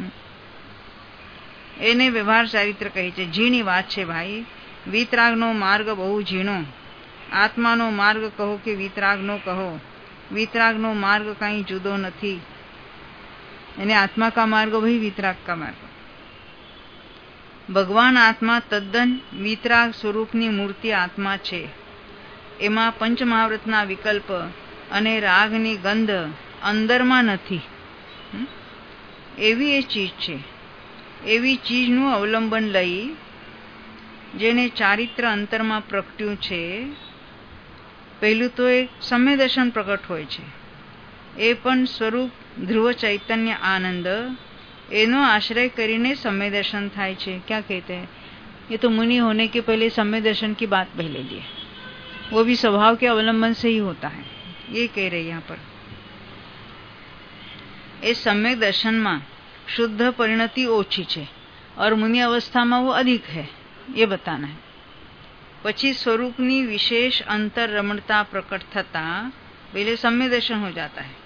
S1: એને વ્યવહાર ચારિત્ર કહે છે. ઝીણી વાત છે ભાઈ. વીતરાગનો માર્ગ બહુ ઝીણો. આત્માનો માર્ગ કહો કે વીતરાગનો કહો, वीतराग नो मार्ग कहीं जुदो नहीं. यानी आत्मा का मार्ग वही वीतराग का मार्ग. भगवान आत्मा तद्दन वीतराग स्वरूपनी मूर्ति आत्मा छे. एमां पंचमहाव्रतना विकल्प अने रागनी गंध अंदरमां नथी. एवी ए चीज छे. एवी चीजनुं अवलंबन लई जेने चारित्र अंतरमां प्रगट्युं छे. पहलू तो एक सम्य दर्शन प्रकट होय छे. ए पण स्वरूप ध्रुव चैतन्य आनंद एनो आश्रय करीने सम्य दर्शन थाय छे. क्या कहते हैं? ये तो मुनि होने के पहले सम्य दर्शन की बात पहले लिए, वो भी स्वभाव के अवलंबन से ही होता है. ये कह रहे यहाँ पर. ए सम्य दर्शन में शुद्ध परिणति ओછી છે और मुनि अवस्था में वो अधिक है, ये बताना है. પછી स्वरूपनी विशेष अंतर रमणता प्रकट थता पहले सम्य दर्शन हो जाता है.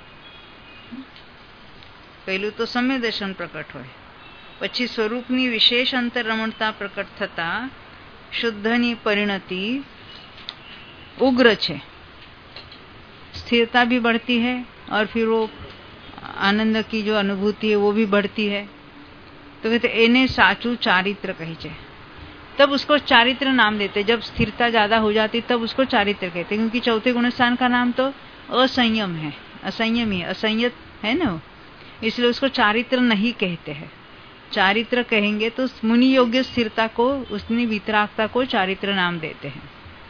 S1: पहलू तो सम्य दर्शन प्रकट होय, પછી स्वरूपनी विशेष अंतर रमणता प्रकट थता शुद्धनी परिणति उग्र छे. स्थिरता भी बढ़ती है और फिर वो आनंद की जो अनुभूति है वो भी बढ़ती है. तो कहते एने साचू चारित्र कही छे. तब उसको चारित्र नाम देते. जब स्थिरता ज्यादा हो जाती तब उसको चारित्र कहते, क्योंकि चौथे गुणस्थान का नाम तो असंयम है, असंयमी है, असंयत है ना, इसलिए उसको चारित्र नहीं कहते हैं. चारित्र कहेंगे तो मुनि योग्य स्थिरता को, उसकी वितरागता को चारित्र नाम देते हैं.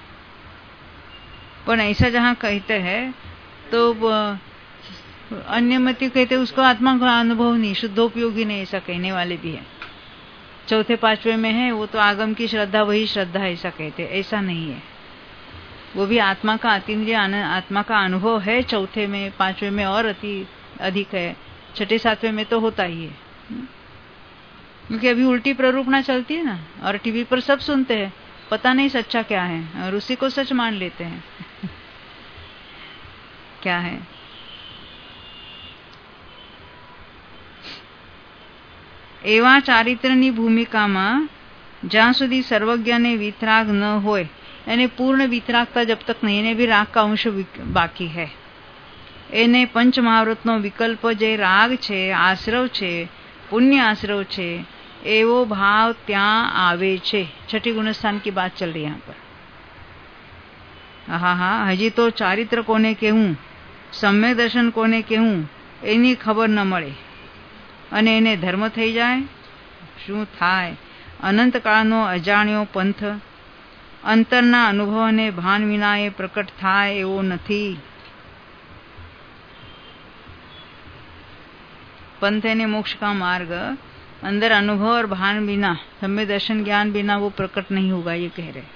S1: पर ऐसा जहाँ कहते हैं तो अन्य मत कहते उसको आत्मा का अनुभव नहीं, शुद्धोपयोगी नहीं, ऐसा कहने वाले भी है. चौथे पांचवे में है वो तो आगम की श्रद्धा वही श्रद्धा, ऐसा कहते. ऐसा नहीं है. वो भी आत्मा का अतीन्द्रिय आत्मा का अनुभव है. चौथे में पांचवे में और अधिक है. छठे सातवें में तो होता ही है, क्योंकि अभी उल्टी प्ररूपणा चलती है ना, और टीवी पर सब सुनते हैं, पता नहीं सच्चा क्या है और उसी को सच मान लेते हैं. क्या है? एवा चारित्रनी भूमिकामां ज्यां सुधी सर्वज्ञ ने वितराग न होय, यानी पूर्ण वितरागता जब तक नहीं, एने भी राग का अंश बाकी है. एने पंचमहाव्रतनो विकल्प जे राग छे, आश्रव छे, पुण्य आश्रव छे, एवो भाव त्यां आवे छे. छठी गुणस्थान की बात चल रही है यहाँ पर. हाँ, हजी तो चारित्र कोने कहूं, सम्य दर्शन कोने कहूं एनी खबर न मळे અને એને ધર્મ થઈ જાય. શું થાય? અનંતકાળનો અજાણ્યો પંથ અંતરના અનુભવ અને ભાન વિના એ પ્રકટ થાય એવો નથી. पंथ यानी मोक्ष का मार्ग अंदर अनुभव और भान बिना, सम्य दर्शन ज्ञान बिना वो प्रकट नहीं होगा, ये कह रहे.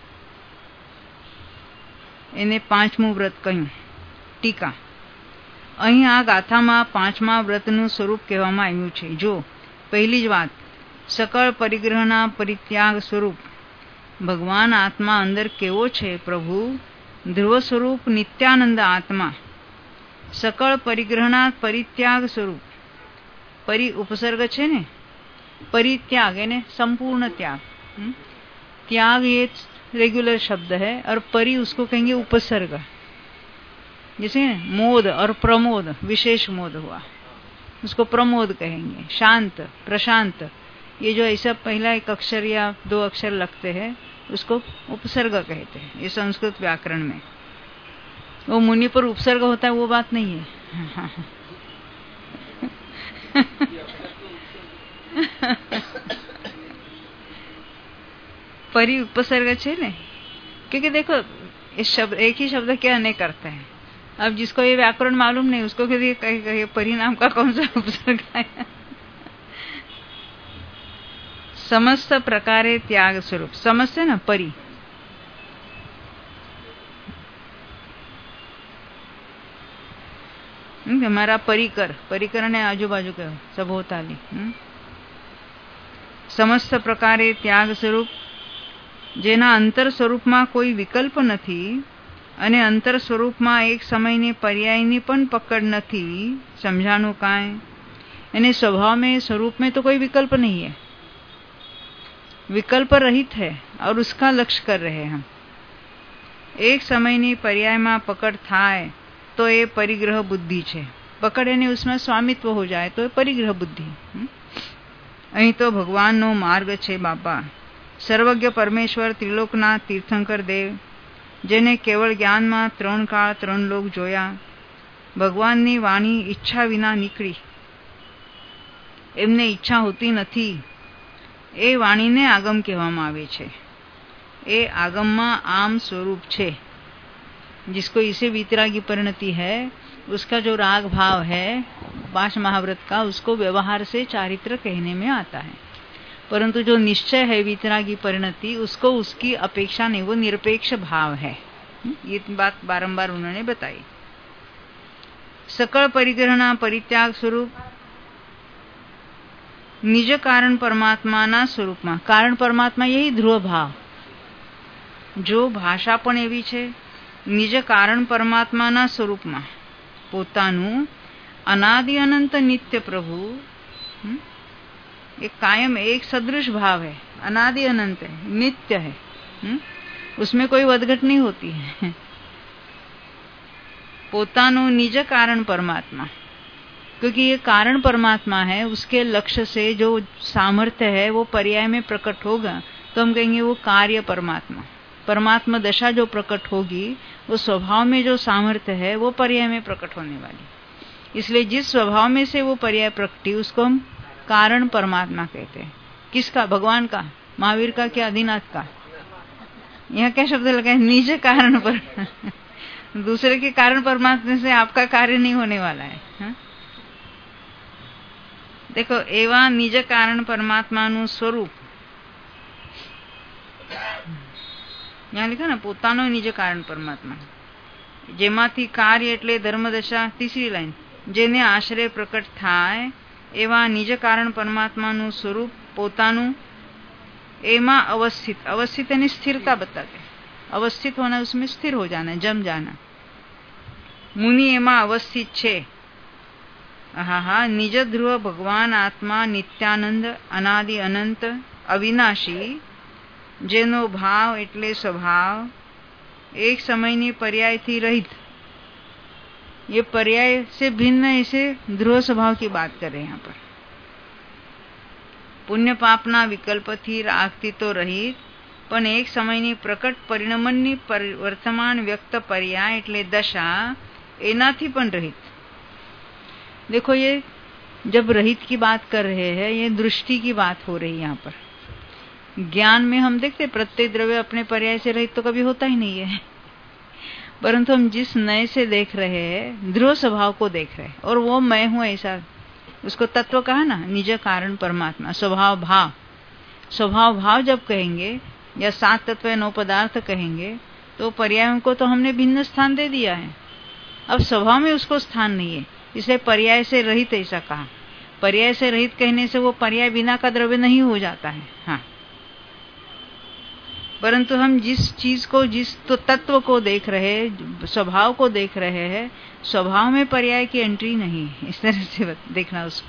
S1: એને પાંચમું વ્રત કહ્યું. ટીકા. અહીં આ ગાથામાં પાંચમા વ્રતનું સ્વરૂપ કહેવામાં આવ્યું છે. જો પહેલી જ વાત, સકળ પરિગ્રહના પરિત્યાગ સ્વરૂપ ભગવાન આત્મા અંદર કેવો છે? પ્રભુ ધ્રુવ સ્વરૂપ નિત્યાનંદ આત્મા સકળ પરિગ્રહના પરિત્યાગ સ્વરૂપ. પરી ઉપસર્ગ છે ને, परित्याग यानी संपूर्ण त्याग. त्याग ये रेगुलर शब्द है और परि उसको कहेंगे उपसर्ग. जैसे मोद और प्रमोद, विशेष मोद हुआ, उसको प्रमोद कहेंगे. शांत, प्रशांत, ये जो ऐसा पहला एक अक्षर या दो अक्षर लगते हैं उसको उपसर्ग कहते हैं. ये संस्कृत व्याकरण में वो मुनि पर उपसर्ग होता है वो बात नहीं है. परि उपसर्ग छे ने, क्योंकि देखो इस शब्द, एक ही शब्द के अनेक अर्थ है. अब जिसको ये व्याकरण मालूम नहीं उसको कहीं परिणाम का कौन सा उपसर्ग है? समस्त प्रकारे त्याग स्वरूप, समस्त है ना परि, हमारा परिकर, परिकर ने आजू बाजू के सब होता ली। समस्त प्रकारे त्याग સ્વરૂપ, જેના અંતર સ્વરૂપમાં કોઈ વિકલ્પ નથી અને અંતર સ્વરૂપમાં એક સમયની પર્યાયની પણ પકડ નથી, સમજાનું કાંઈ? यानी स्वभाव में, स्वरूप में तो कोई विकल्प नहीं है, विकल्प रहित है और उसका लक्ष्य कर रहे हैं हम। एक समयनी पर्यायમાં पकड़ थाय तो ये परिग्रह बुद्धि છે। पकड़ यानी उसमें स्वामित्व हो जाए तो ये परिग्रह बुद्धि। અહીં તો ભગવાનનો માર્ગ છે બાપા। સર્વજ્ઞ પરમેશ્વર ત્રિલોકનાથ તીર્થંકર દેવ, જેને કેવળ જ્ઞાનમાં 3 કાળ 3 લોક જોયા, ભગવાનની વાણી ઈચ્છા વિના નીકળી, એમને ઈચ્છા હોતી નથી, એ વાણીને આગમ કહેવામાં આવે છે। એ આગમમાં આમ સ્વરૂપ છે। जिसको इसे वितरागी परिणति है, उसका जो राग भाव है 5 महाव्रत का, उसको व्यवहार से चारित्र कहने में आता है, परंतु जो निश्चय है वितरागी परिणति, उसको उसकी अपेक्षा नहीं, वो निरपेक्ष भाव है। ये बात बारंबार उन्होंने बताई। सकल परिग्रहना परित्याग स्वरूप निज कारण परमात्मा ना स्वरूप में, कारण परमात्मा यही ध्रुव भाव, जो भाषा पण एवी छे। निज कारण परमात्माना स्वरूपમાં પોતાનું अनादि अनंत नित्य प्रभु, एक कायम एक सदृश भाव है, अनादि अनंत है, नित्य है, उसमें कोई वदघट नहीं होती है। પોતાનું निज कारण परमात्मा, क्योंकि ये कारण परमात्मा है, उसके लक्ष्य से जो सामर्थ्य है वो पर्याय में प्रकट होगा तो हम कहेंगे वो कार्य परमात्मा। परमात्मा दशा जो प्रकट होगी वो स्वभाव में जो सामर्थ्य है वो पर्याय में प्रकट होने वाली। इसलिए जिस स्वभाव में से वो पर्याय प्रकटी उसको हम कारण परमात्मा कहते हैं। किसका? भगवान का, महावीर का, क्या आदिनाथ का? यहाँ क्या शब्द लगा है? निज कारण पर दूसरे के कारण परमात्मा से आपका कार्य नहीं होने वाला है। हा? देखो, एवा निज कारण परमात्माનું स्वरूप यहाँ लिखा ना, પોતાનો निज कारण परमात्मा, જેમાંથી કાર્ય એટલે ધર્મદશા। तीसरी लाइन, જેને આશ્રય પ્રકટ થાય એવા નિજ કારણ પરમાત્માનું સ્વરૂપ પોતાનું એમાં अवस्थित, अवस्थित यानी स्थिरता बताते, अवस्थित होना, उसमें स्थिर हो जाना, जम जाना। मुनि एमा अवस्थित छे। हा, निज ध्रुव भगवान आत्मा नित्यानंद अनादि अनंत अविनाशी, જેનો ભાવ એટલે સ્વભાવ एक समयनी पर्याय थी रहित। ये पर्याय से भिन्न ऐसे ध्रुव स्वभाव की बात कर रहे हैं यहाँ पर। पुण्य पापना विकल्प थी रागती तो रहित, पण एक समयनी प्रकट परिणमननी वर्तमान व्यक्त पर्याय એટલે दशा एनाथी पण रहित। देखो, ये जब रहित की बात कर रहे हैं, ये दृष्टि की बात हो रही है यहाँ पर। ज्ञान में हम देखते प्रत्येक द्रव्य अपने पर्याय से रहित तो कभी होता ही नहीं है, परंतु हम जिस नए से देख रहे हैं, ध्रुव स्वभाव को देख रहे हैं, और वो मैं हूं ऐसा, उसको तत्व कहा ना, निज कारण परमात्मा। स्वभाव भाव, स्वभाव भाव जब कहेंगे या 7 तत्व 9 पदार्थ कहेंगे तो पर्यायों को तो हमने भिन्न स्थान दे दिया है। अब स्वभाव में उसको स्थान नहीं है, इसलिए पर्याय से रहित ऐसा कहा। पर्याय से रहित कहने से वो पर्याय बिना का द्रव्य नहीं हो जाता है। हाँ, परंतु हम जिस चीज को, जिस तो तत्व को देख रहे हैं, स्वभाव को देख रहे हैं, स्वभाव में पर्याय की एंट्री नहीं, इस तरह से देखना उसको।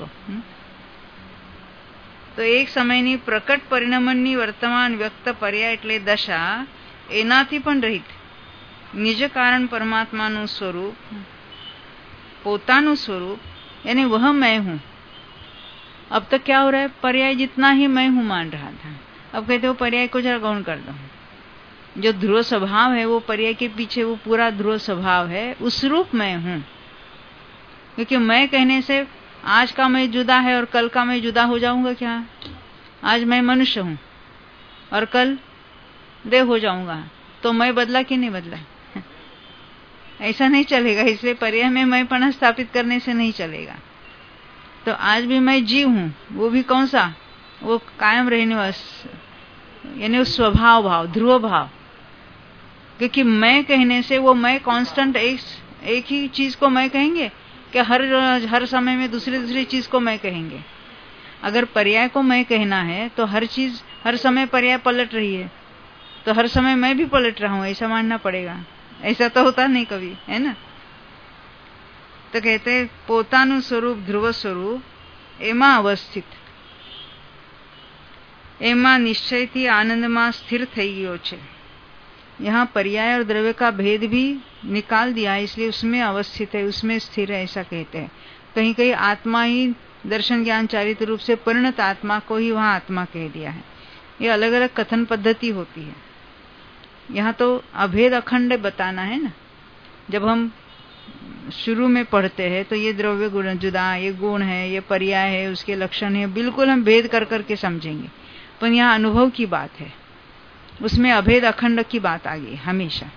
S1: तो एक समयनी प्रकट परिणमननी वर्तमान व्यक्त पर्याय એટલે દશા એનાથી પણ રહિત। निज कारण परमात्माનું स्वरूप, પોતાનું स्वरूप, यानी वह मैं हूं। अब तक क्या हो रहा है? पर्याय जितना ही मैं हूं मान रहा था, अब कहते हो पर्याय को जरा गौण कर दो। जो ध्रुव स्वभाव है वो पर्याय के पीछे वो पूरा ध्रुव स्वभाव है, उस रूप मैं हूं। क्योंकि मैं कहने से आज का मैं जुदा है और कल का मैं जुदा हो जाऊंगा क्या? आज मैं मनुष्य हूं और कल देव हो जाऊंगा, तो मैं बदला कि नहीं बदला? ऐसा नहीं चलेगा। इसलिए पर्याय में मैंपना स्थापित करने से नहीं चलेगा। तो आज भी मैं जीव हूं, वो भी कौन सा, वो कायम रहने वाला, यानी स्वभाव भाव, ध्रुव भाव। क्योंकि मैं कहने से वो मैं कांस्टेंट एक ही चीज को मैं कहेंगे कि हर समय में दूसरी चीज को मैं कहेंगे। अगर पर्याय को मैं कहना है तो हर चीज हर समय पर्याय पलट रही है, तो हर समय मैं भी पलट रहा हूं, ऐसा मानना पड़ेगा। ऐसा तो होता नहीं कभी, है ना। तो कहते पोतानु स्वरूप ध्रुव स्वरूप एमा अवस्थित, एमा निश्चयથી आनंदમાં स्थिर થઈ ગયો છે। यहाँ पर्याय और द्रव्य का भेद भी निकाल दिया है, इसलिए उसमें अवस्थित है, उसमें स्थिर है, ऐसा कहते हैं। कहीं कहीं आत्मा ही दर्शन ज्ञान चारित्र रूप से परिणत आत्मा को ही वहां आत्मा कह दिया है। ये अलग अलग कथन पद्धति होती है। यहाँ तो अभेद अखंड बताना है ना। जब हम शुरू में पढ़ते हैं तो ये द्रव्य गुण जुदा, ये गुण है, ये पर्याय है, उसके लक्षण है, बिल्कुल हम भेद कर करके समझेंगे। पर यहाँ अनुभव की बात है, उसमें अभेद अखंड की बात आ गई हमेशा।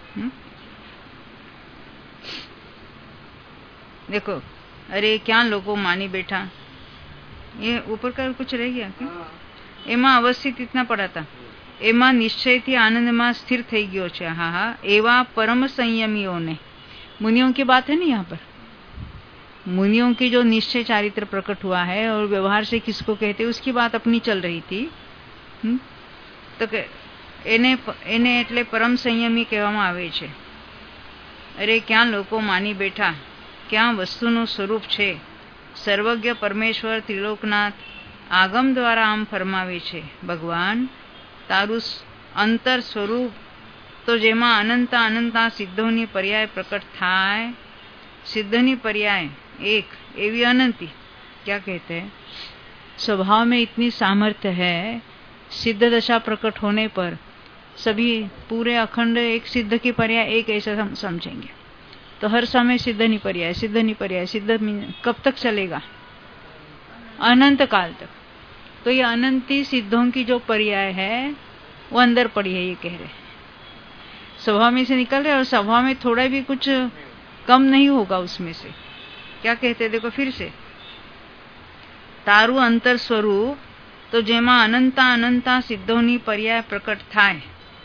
S1: देखो, अरे क्या लोगों मानी बैठा, ये ऊपर का कुछ रह गया क्या? एमा अवस्थित इतना पड़ा था। एमा निश्चयથી आनंदમાં स्थिर થઈ ગયો છે। हाँ हाँ, एवा परम संयमियों ने, मुनियों की बात है ना यहाँ पर। मुनियों की जो निश्चय चारित्र प्रकट हुआ है और व्यवहार से किसको कहते उसकी बात अपनी चल रही थी। तो એને એટલે પરમ સંયમી કહેવામાં આવે છે। અરે ક્યાં લોકો માની બેઠા, ક્યાં વસ્તુનું સ્વરૂપ છે। સર્વજ્ઞ પરમેશ્વર ત્રિલોકનાથ આગમ દ્વારા આમ ફરમાવે છે, ભગવાન તારું અંતર સ્વરૂપ તો જેમાં અનંત અનંતા સિદ્ધોની પર્યાય પ્રકટ થાય। સિદ્ધની पर्याय एक एवी अनंती, क्या कहते हैं, स्वभाव में इतनी सामर्थ्य है, सिद्ध दशा प्रकट होने पर सभी पूरे अखंड एक सिद्ध की पर्याय एक ऐसा हम समझेंगे। तो हर समय सिद्ध नहीं पर्याय, सिद्ध नहीं पर्याय, सिद्ध कब तक चलेगा? अनंत काल तक। तो ये अनंती सिद्धों की जो पर्याय है वो अंदर पड़ी है, ये कह रहे। स्वभाव में से निकल रहे और स्वभाव में थोड़ा भी कुछ कम नहीं होगा उसमें से। क्या कहते हैं, देखो फिर से, तारू अंतर स्वरूप तो जेमा अनंता अनंता सिद्धोनी पर्याय प्रकट थाय।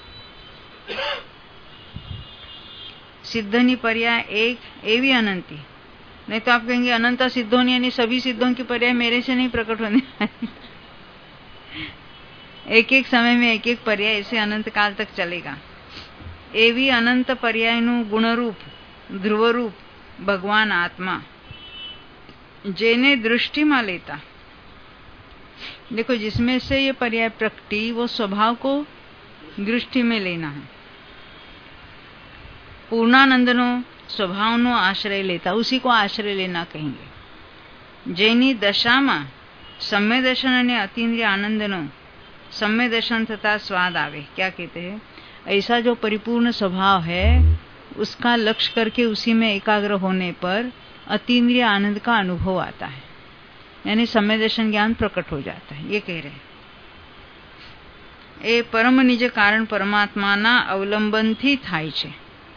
S1: सिद्धनी पर्याय एक एवी अनंती, नहीं तो आप कहेंगे अनंता सिद्धोनी यानी सभी सिद्धों की पर्याय मेरे से नहीं प्रकट होने वाली। एक एक समय में एक एक पर्याय ऐसे अनंत काल तक चलेगा। एवी अनंत पर्यायनु गुणरूप ध्रुवरूप भगवान आत्मा जेने दृष्टि में लेता। देखो, जिसमें से ये पर्याय प्रकटी वो स्वभाव को दृष्टि में लेना है। पूर्णानंदनो स्वभावनो आश्रय लेता, उसी को आश्रय लेना कहेंगे। जेनी दशा में सम्य दर्शन અને અતિન્દ્રિય આનંદનો सम्य दर्शन तथा स्वाद आवे। क्या कहते हैं, ऐसा जो परिपूर्ण स्वभाव है उसका लक्ष्य करके उसी में एकाग्र होने पर अतीन्द्रिय आनंद का अनुभव आता है, यानी सम्य दर्शन ज्ञान प्रकट हो जाता है, ये कह रहे हैं। ए परम निज कारण परमात्माना अवलंबनથી થાય છે,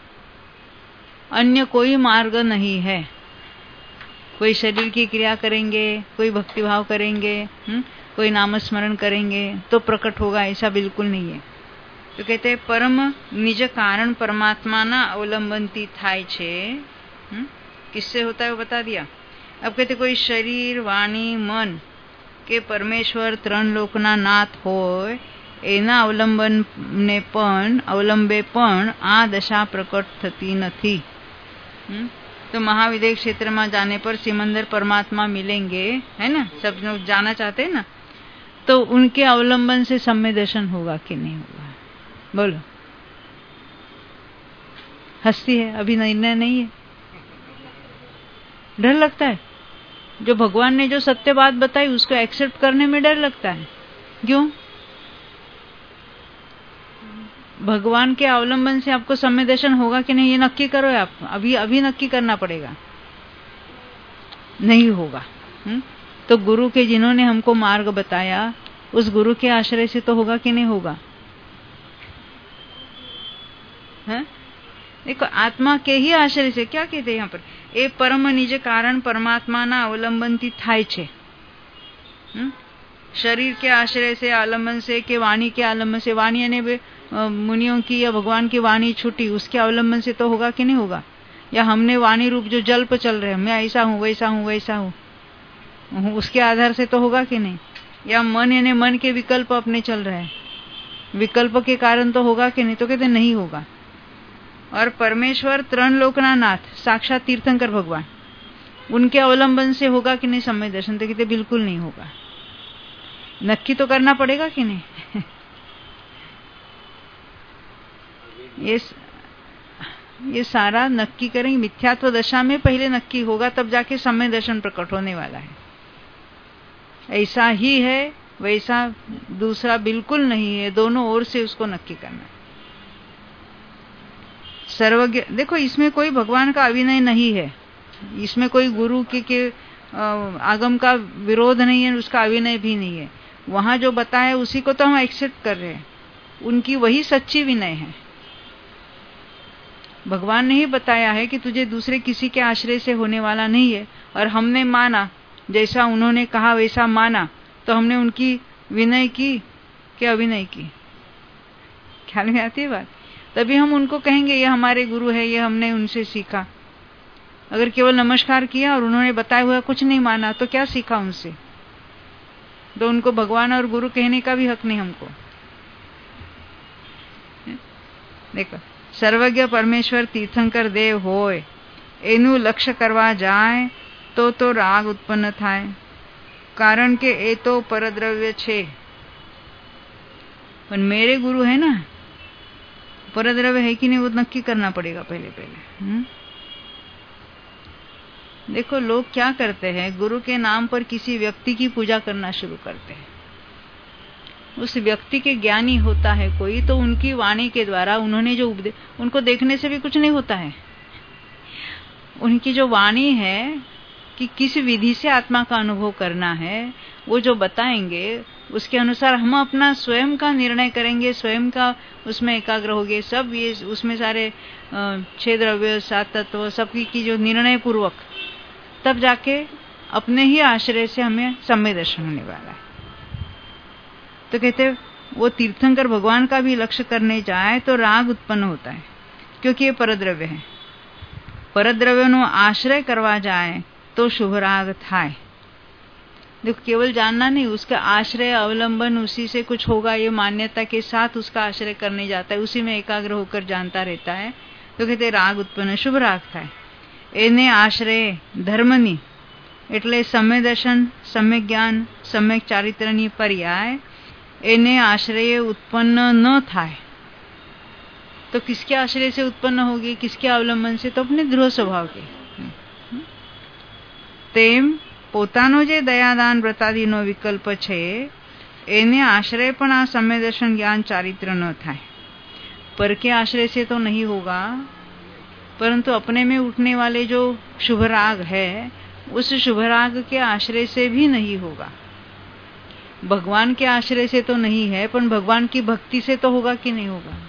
S1: अन्य कोई मार्ग नहीं है। कोई शरीर की क्रिया करेंगे, कोई भक्तिभाव करेंगे, कोई नामस्मरण करेंगे तो प्रकट होगा, ऐसा बिल्कुल नहीं है। तो कहते हैं परम निज कारण परमात्माना अवलंबनથી થાય છે। किससे होता है वो बता दिया। अब कहते कोई शरीर वाणी मन के परमेश्वर त्रण लोकना नाथ होय एना अवलंबे पण आ दशा प्रकट थती નથી। तो महाविदेह क्षेत्र में जाने पर सिमंदर परमात्मा मिलेंगे, है ना, सब लोग जाना चाहते हैं ना, तो उनके अवलंबन से सम्य दर्शन होगा कि नहीं होगा? बोलो। हस्ती है, अभी निर्णय नहीं है। डर लगता है, जो भगवान ने जो सत्य बात बताई उसको एक्सेप्ट करने में डर लगता है। क्यों? भगवान के अवलंबन से आपको सम्य दर्शन होगा कि नहीं ये नक्की करो आप, अभी नक्की करना पड़ेगा। नहीं होगा। तो गुरु के जिन्होंने हमको मार्ग बताया उस गुरु के आश्रय से तो होगा कि नहीं होगा? है? देखो आत्मा के ही आश्रय से क्या कहते हैं यहाँ पर, ए परम निज कारण परमात्मा ना अवलंबनથી થાય છે। शरीर के आश्रय से, आलम्बन से, के वाणी के आलम्बन से, वाणी यानी मुनियों की या भगवान की वाणी छूटी, उसके अवलंबन से तो होगा कि नहीं होगा। या हमने वाणी रूप जो जल पर चल रहे हैं, मैं ऐसा हूँ वैसा हूँ वैसा हूँ, उसके आधार से तो होगा कि नहीं। या मन यानी मन के विकल्प अपने चल रहे हैं, विकल्प के कारण तो होगा कि नहीं, तो कहते नहीं होगा। और परमेश्वर त्रण लोकना नाथ साक्षात तीर्थंकर भगवान, उनके अवलंबन से होगा कि नहीं सम्यक दर्शन, तो कहते बिल्कुल नहीं होगा। नक्की तो करना पड़ेगा कि नहीं। ये सारा नक्की करेंगे, मिथ्यात्व दशा में पहले नक्की होगा, तब जाके सम्यक दर्शन प्रकट होने वाला है। ऐसा ही है वैसा दूसरा बिल्कुल नहीं है, दोनों ओर से उसको नक्की करना है। सर्वज्ञ, देखो इसमें कोई भगवान का अभिनय नहीं है, इसमें कोई गुरु के आगम का विरोध नहीं है, उसका अभिनय भी नहीं है। वहां जो बताया उसी को तो हम एक्सेप्ट कर रहे हैं, उनकी वही सच्ची विनय है। भगवान ने ही बताया है कि तुझे दूसरे किसी के आश्रय से होने वाला नहीं है, और हमने माना, जैसा उन्होंने कहा वैसा माना, तो हमने उनकी विनय की क्या अभिनय की। ख्याल में आती है बात। तभी हम उनको कहेंगे ये हमारे गुरु है, ये हमने उनसे सीखा। अगर केवल नमस्कार किया और उन्होंने बताया हुआ कुछ नहीं माना, तो क्या सीखा उनसे। तो उनको भगवान और गुरु कहने का भी हक नहीं हमको। देखो, सर्वज्ञ परमेश्वर तीर्थंकर देव होय एનું લક્ષ્ય કરવા જાય તો રાગ ઉત્પન્ન થાય, કારણ કે એ તો પરદ્રવ્ય છે। पर मेरे गुरु है ना, परद्रव्य है कि नहीं वो नक्की करना पड़ेगा पहले। देखो लोग क्या करते हैं, गुरु के नाम पर किसी व्यक्ति की पूजा करना शुरू करते हैं। उस व्यक्ति के ज्ञानी होता है कोई, तो उनकी वाणी के द्वारा उन्होंने जो उपदेश, उनको देखने से भी कुछ नहीं होता है। उनकी जो वाणी है कि किस विधि से आत्मा का अनुभव करना है, वो जो बताएंगे उसके अनुसार हम अपना स्वयं का निर्णय करेंगे, स्वयं का उसमें एकाग्र होंगे। सब ये उसमें सारे 6 द्रव्य 7 तत्व सबकी की जो निर्णय पूर्वक, तब जाके अपने ही आश्रय से हमें सम्यक दर्शन होने वाला है। तो कहते वो तीर्थंकर भगवान का भी लक्ष्य करने जाए तो राग उत्पन्न होता है, क्योंकि ये परद्रव्य है। परद्रव्यનો आश्रय करवा जाए तो शुभ राग थाय। देखो केवल जानना नहीं, उसका आश्रय अवलंबन उसी से कुछ होगा, ये मान्यता के साथ उसका आश्रय करने जाता है, उसी में एकाग्र होकर जानता रहता है, तो कहते राग उत्पन्न शुभ राग थाय। એને આશ્રય ધર્મની એટલે सम्यक दर्शन, सम्यक ज्ञान, सम्यक चारित्रनी पर्याय એને आश्रय उत्पन्न न थाय। तो किसके आश्रय से उत्पन्न होगी, किसके अवलंबन से, तो अपने दृढ़ स्वभाव के। तेम પોતાનો જે દયાદાન વ્રતાદિનો વિકલ્પ છે એને આશ્રય પણ આ सम्यक दर्शन ज्ञान चारित्र न થાય। पर के आश्रय से तो नहीं होगा, परंतु अपने में उठने वाले जो शुभ राग है उस शुभ राग के आश्रय से भी नहीं होगा। भगवान के आश्रय से तो नहीं है, पर भगवान की भक्ति से तो होगा कि नहीं होगा।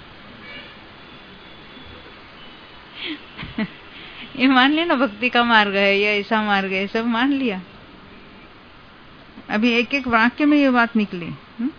S1: ये मान लिया ना, भक्ति का मार्ग है या ऐसा मार्ग है, सब मान लिया। अभी एक एक वाक्य में ये बात निकली।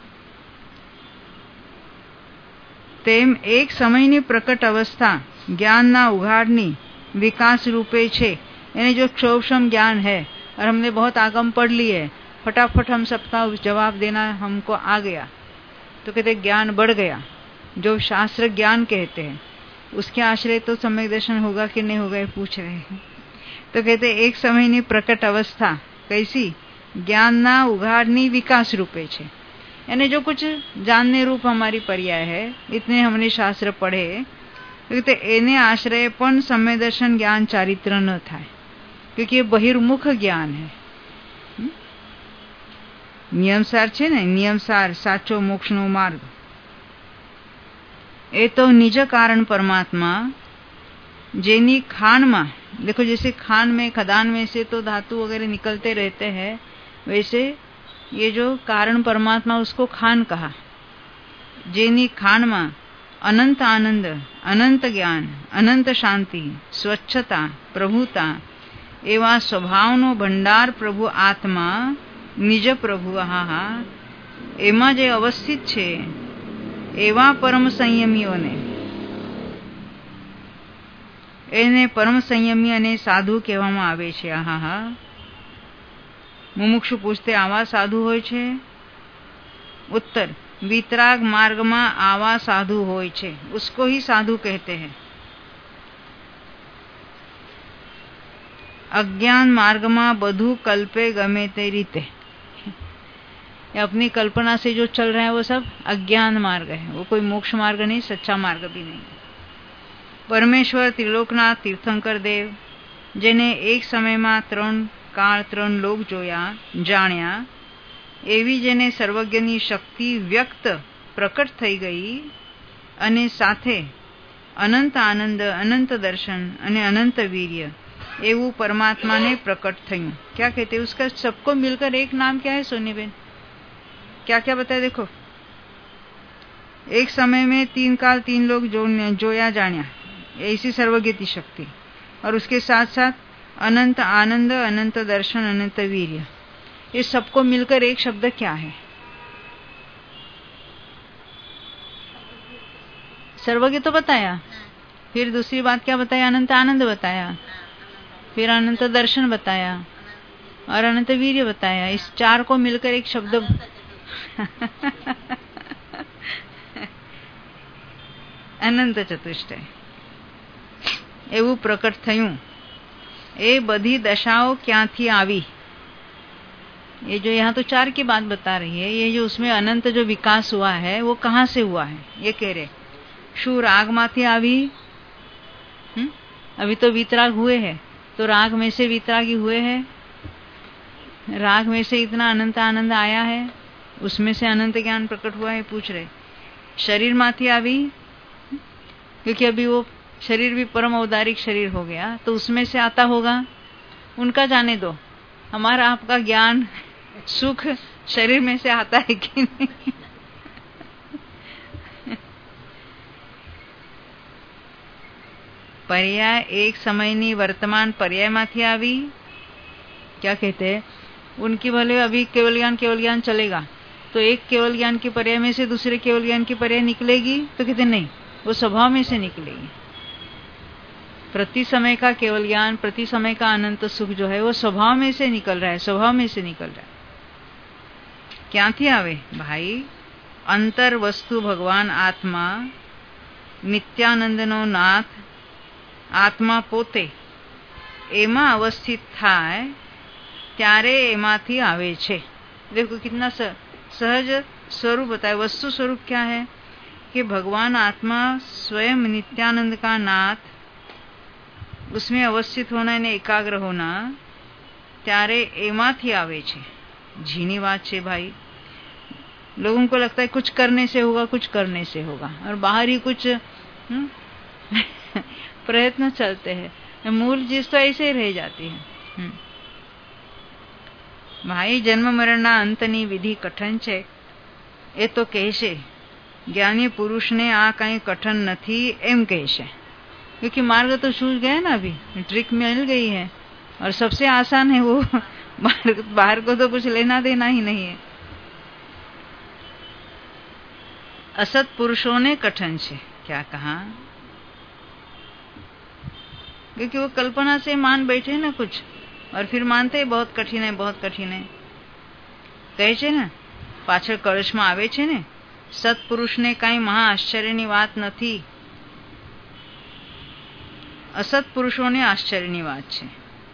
S1: तेम एक समयनी प्रकट अवस्था ज्ञानना उघाड़नी विकास रूपे छे। यानी जो क्षोभक्षम ज्ञान है और हमने बहुत आगम पढ़ ली है, फटाफट हम सबका जवाब देना हमको आ गया, तो कहते ज्ञान बढ़ गया। जो शास्त्र ज्ञान कहते हैं उसके आश्रय तो सम्यक दर्शन होगा कि नहीं होगा, ये पूछ रहे हैं। तो कहते एक समयनी प्रकट अवस्था कैसी, ज्ञानना उघाड़नी विकास रूपे छे। यानी जो कुछ जानने रूप हमारी पर्याय है, इतने हमने शास्त्र पढ़े, कहते एने आश्रय पण सम्यक दर्शन ज्ञान चारित्र न थाय, क्योंकि ये बहिर्मुख ज्ञान है। नियमसार छे ने, नियमसार साचो मोक्षनो मार्ग। ए तो निज कारण परमात्मा जेनी खान में, देखो जैसे खान में, खदान में से तो धातु वगैरह निकलते रहते हैं, वैसे ये जो कारण परमात्मा उसको खान कहा। जेनी खान में अनंत आनंद, अनंत ज्ञान, अनंत शांति, स्वच्छता, प्रभुता एवा स्वभावनो भंडार प्रभु आत्मा નિજ પ્રભુ હા એમાં જે અવસ્થિત છે એવા પરમ સંયમીઓને, એને પરમ સંયમી અને સાધુ કહેવામાં આવે છે. હા મુમુક્ષુ પૂછતે આવા સાધુ હોય છે? उत्तर, वितराग मार्ग में आवा साधु होय छे, उसको ही साधु कहते हैं. अज्ञान मार्ग में बधु कल्पे गमे ते रीते, अपनी कल्पना से जो चल रहा है वो सब अज्ञान मार्ग है, वो कोई मोक्ष मार्ग नहीं, सच्चा मार्ग भी नहीं. परमेश्वर त्रिलोकनाथ तीर्थंकर देव, जेने एक समय में 3 काल 3 लोक जोया जाण्या, एवी जेने सर्वज्ञनी शक्ति व्यक्त प्रकट थई गई अने साथे अनंत आनंद, अनंत दर्शन अने अनंत वीर्य एवं परमात्मा ने प्रकट थयुं. क्या कहते हैं उसका सबको मिलकर एक नाम क्या है सोनी बेन? क्या क्या बताया देखो. एक समय में 3 काल 3 लोग जोया जाण्या, ऐसी सर्वज्ञती शक्ति, और उसके साथ साथ अनंत आनंद, अनंत दर्शन, अनंत वीर्य, ये सबको मिलकर एक शब्द क्या है? सर्वज्ञ तो बताया, फिर दूसरी बात क्या बताया? अनंत आनंद बताया, फिर अनंत दर्शन बताया और अनंत वीर्य बताया. इस 4 को मिलकर एक शब्द अनंत चतुष्टय एवं प्रकट थयुं. ए बधी दशाओं क्यांथी आवी? ये जो यहाँ तो 4 की बात बता रही है, ये जो उसमें अनंत जो विकास हुआ है वो कहाँ से हुआ है ये कह रहे. शू राग माथी आवी? अभी तो वितराग हुए हैं, तो राग में से वितरागी हुए हैं, राग में से इतना अनंत आनंद आया है, उसमें से अनंत ज्ञान प्रकट हुआ है. पूछ रहे शरीर माथी आवी? क्योंकि अभी वो शरीर भी परम औदारिक शरीर हो गया, तो उसमें से आता होगा. उनका जाने दो, हमारा आपका ज्ञान सुख शरीर में से आता है कि नहीं? पर्याय एक समयनी वर्तमान पर्याय माथी आवी? क्या कहते हैं? उनकी भले अभी केवल ज्ञान चलेगा, तो एक केवल ज्ञान की पर्याय में से दूसरे केवल ज्ञान की पर्याय निकलेगी, तो कहते नहीं, वो स्वभाव में से निकलेगी. प्रति समय का केवल ज्ञान, प्रति समय का अनंत सुख जो है वो स्वभाव में से निकल रहा है, स्वभाव में से निकल रहा है. क्यांथी आवे भाई? अंतर वस्तु भगवान आत्मा, नित्यानंदनो नाथ आत्मा पोते एमा अवस्थित थाय त्यारे एमाथी आवे छे. देखो कितना सहज स्वरूप बताया. वस्तु स्वरूप क्या है कि भगवान आत्मा स्वयं नित्यानंद का नाथ, उसमें अवस्थित होना ने एकाग्र होना, त्यारे एमाथी आवे छे. झीनी बात छे भाई. लोगों को लगता है कुछ करने से होगा, कुछ करने से होगा, और बाहर ही कुछ प्रयत्न चलते हैं, मूल चीज तो ऐसे ही रह जाती है. भाई जन्म मरणना अंतनी विधि कठिन छे ए तो कहेशे, ज्ञानी पुरुष ने आ कहीं कठिन नहीं एम कहेशे, क्योंकि मार्ग तो सूझ गया ना, अभी ट्रिक मिल गई है और सबसे आसान है वो. बाहर को तो कुछ लेना देना ही नहीं है. असत पुरुषों ने कठिन छे. क्या कहा? क्योंकि वो कल्पना से मान बैठे ना कुछ, और फिर मानते हैं बहुत कठिन है, बहुत कठिन है. कहे छे ने पाछळ कळश में आवे छे ने, सत्पुरुष ने कई महा आश्चर्यनी बात नहीं, असत पुरुषों ने आश्चर्यनी बात छे.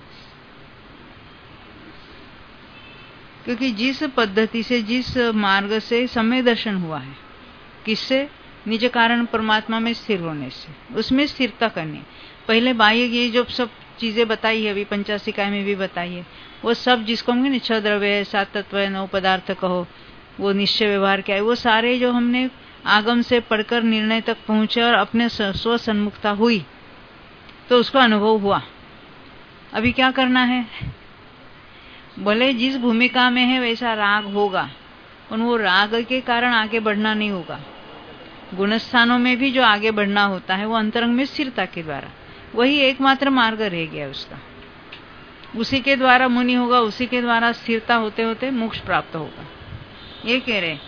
S1: क्योंकि जिस पद्धति से, जिस मार्ग से समय दर्शन हुआ है, किससे? निज कारण परमात्मा में स्थिर होने से, उसमें स्थिरता करनी. पहले बाह्य ये जो सब चीजें बताई है, अभी 85 इकाई में भी बताई है, वो सब जिसको हम कहते 6 द्रव्य है, 7 तत्व है, 9 पदार्थ कहो, वो निश्चय व्यवहार क्या है, वो सारे जो हमने आगम से पढ़कर निर्णय तक पहुंचे और अपने स्व सन्मुखता हुई, तो उसको अनुभव हुआ. अभी क्या करना है? भले जिस भूमिका में है वैसा राग होगा, पर वो राग के कारण आगे बढ़ना नहीं होगा. गुणस्थानों में भी जो आगे बढ़ना होता है वो अंतरंग में स्थिरता के द्वारा, वही एकमात्र मार्ग रह गया उसका। उसी के द्वारा मुनि होगा, उसी के द्वारा स्थिरता होते होते मोक्ष प्राप्त होगा। ये कह रहे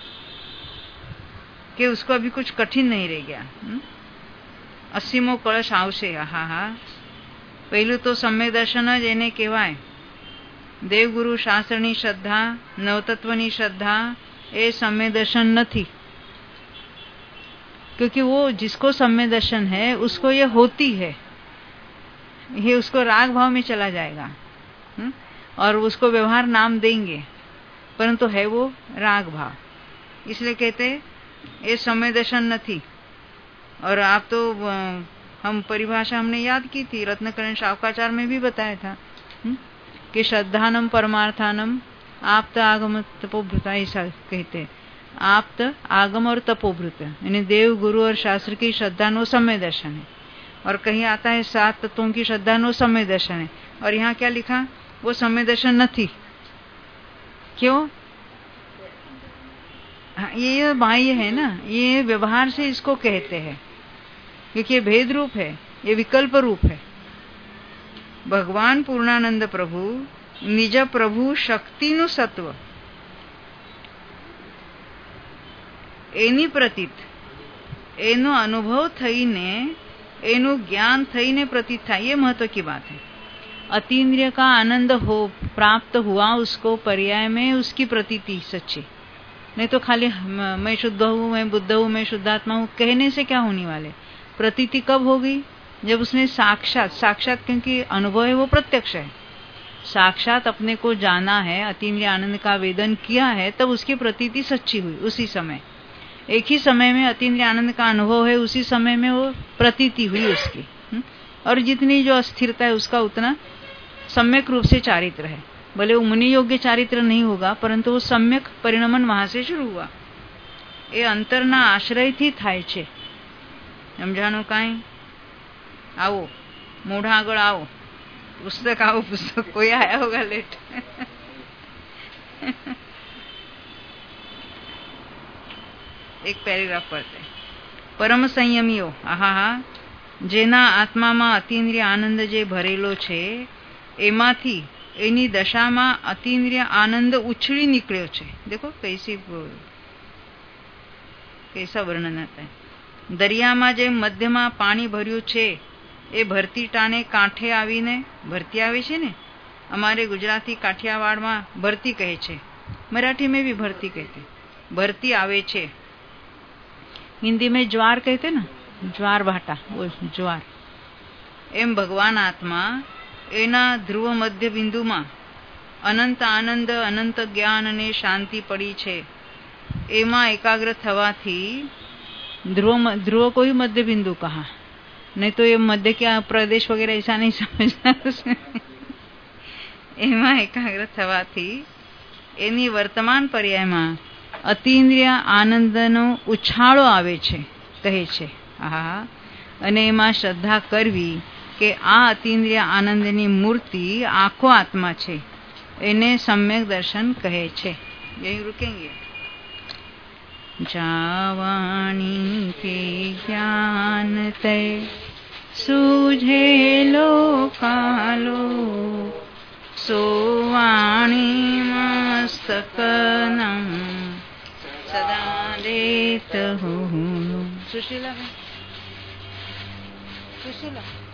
S1: कि उसको अभी कुछ कठिन नहीं रह गया। 80मो कलश आवशे। હા પહેલું તો સમ્યક દર્શન જ એને કહેવાય। દેવગુરુ શાસ્ત્રની શ્રદ્ધા, નવતત્વની श्रद्धा ये सम्यक दर्शन नहीं, क्योंकि वो जिसको सम्यक दर्शन है उसको ये होती है, ये उसको राग भाव में चला जाएगा और उसको व्यवहार नाम देंगे, परंतु है वो राग भाव। इसलिए कहते ये सम्यक दर्शन नहीं। और आप तो हम परिभाषा हमने याद की थी, रत्नकरण शावकाचार में भी बताया था कि श्रद्धानम परमार्थानम आप्त आगम तपोभृता, ऐसा कहते। आप्त आगम और तपोभृत यानी देव गुरु और शास्त्र की श्रद्धा नो सम्यक दर्शन है। और कहीं आता है 7 तत्वों की श्रद्धा नो सम्यक दर्शन है, और यहाँ क्या लिखा, वो सम्यक दर्शन नहीं। क्यों? ये बाह्य है ना, ये व्यवहार से इसको कहते हैं, क्योंकि ये भेद रूप है, ये विकल्प रूप है। भगवान पूर्णानंद प्रभु निज प्रभु शक्तिनु सत्व एनी प्रतीत एनो अनुभव थईने एनु ज्ञान थईने प्रतीत था। ये महत्व की बात है। अतीन्द्रिय का आनंद हो प्राप्त हुआ उसको, पर्याय में उसकी प्रतीति सच्ची, नहीं तो खाली मैं शुद्ध हूँ, मैं बुद्ध हूँ, मैं शुद्धात्मा हूँ कहने से क्या होने वाले। प्रतीति कब होगी? जब उसने साक्षात क्योंकि अनुभव है वो प्रत्यक्ष है, साक्षात अपने को जाना है, अतीन्द्रिय आनंद का वेदन किया है, तब उसकी प्रतीति सच्ची हुई। उसी समय, एक ही समय में अतीन्द्रिय आनंद का अनुभव है, उसी समय में वो प्रतीति हुई उसकी। और जितनी जो अस्थिरता है उसका उतना सम्यक रूप से चारित्र है। भले वो मुनि योग्य चारित्र नहीं होगा, परंतु वो सम्यक परिणमन वहां से शुरू हुआ। ये अंतરના આશ્રયથી થાય છે। સમજાણું કાંઈ? आओ मोढ़ा આગળ आओ, पुस्तक आओ, पुस्तक कोई आया होगा लेट। एक पैराग्राफ पढ़ते। परम संयमीઓ, આહા, જેના આત્મામાં અતીન્દ્રિય આનંદ જે ભરેલો છે એમાંથી એની દશામાં અતીન્દ્રિય આનંદ ઉછળી निकळ्यो छे। देखो कैसा वर्णन आता है। दरियाમાં જે મધ્યમાં પાણી ભર્યું છે એ ભરતી ટાણે કાંઠે આવીને, ભરતી આવે છે ને, અમારે ગુજરાતી કાઠિયાવાડમાં ભરતી કહે છે, मराठी में भी भरती कहते, भरती आवे छे। हिंदी में ज्वार कहते ना, ज्वार भाटा, वो ज्वार। एम भगवान आत्मा एना ध्रुव मध्य बिंदुમાં अनंत आनंद, अनंत ज्ञान અને શાંતિ પડી છે। એમાં એકાગ્ર થવાથી ध्रुव को ही मध्य बिंदु कहा, नहीं तो ये मध्य क्या प्रदेश वगैरह ऐसा नहीं समझना। एमा एकाग्र थवाथी एनी वर्तमान पर्यायમાં અતીન્દ્રિય આનંદનો ઉછાળો આવે છે, કહે છે। અને એમાં શ્રદ્ધા કરવી કે આ અતીન્દ્રિય આનંદની મૂર્તિ આખો આત્મા છે, એને સમ્યક દર્શન કહે છે। यही रुकेंगे। जावाणी के ज्ञान ते सूझे लोकालो, सोवाणी मस्तकनम सदा देत हो। सुशीला।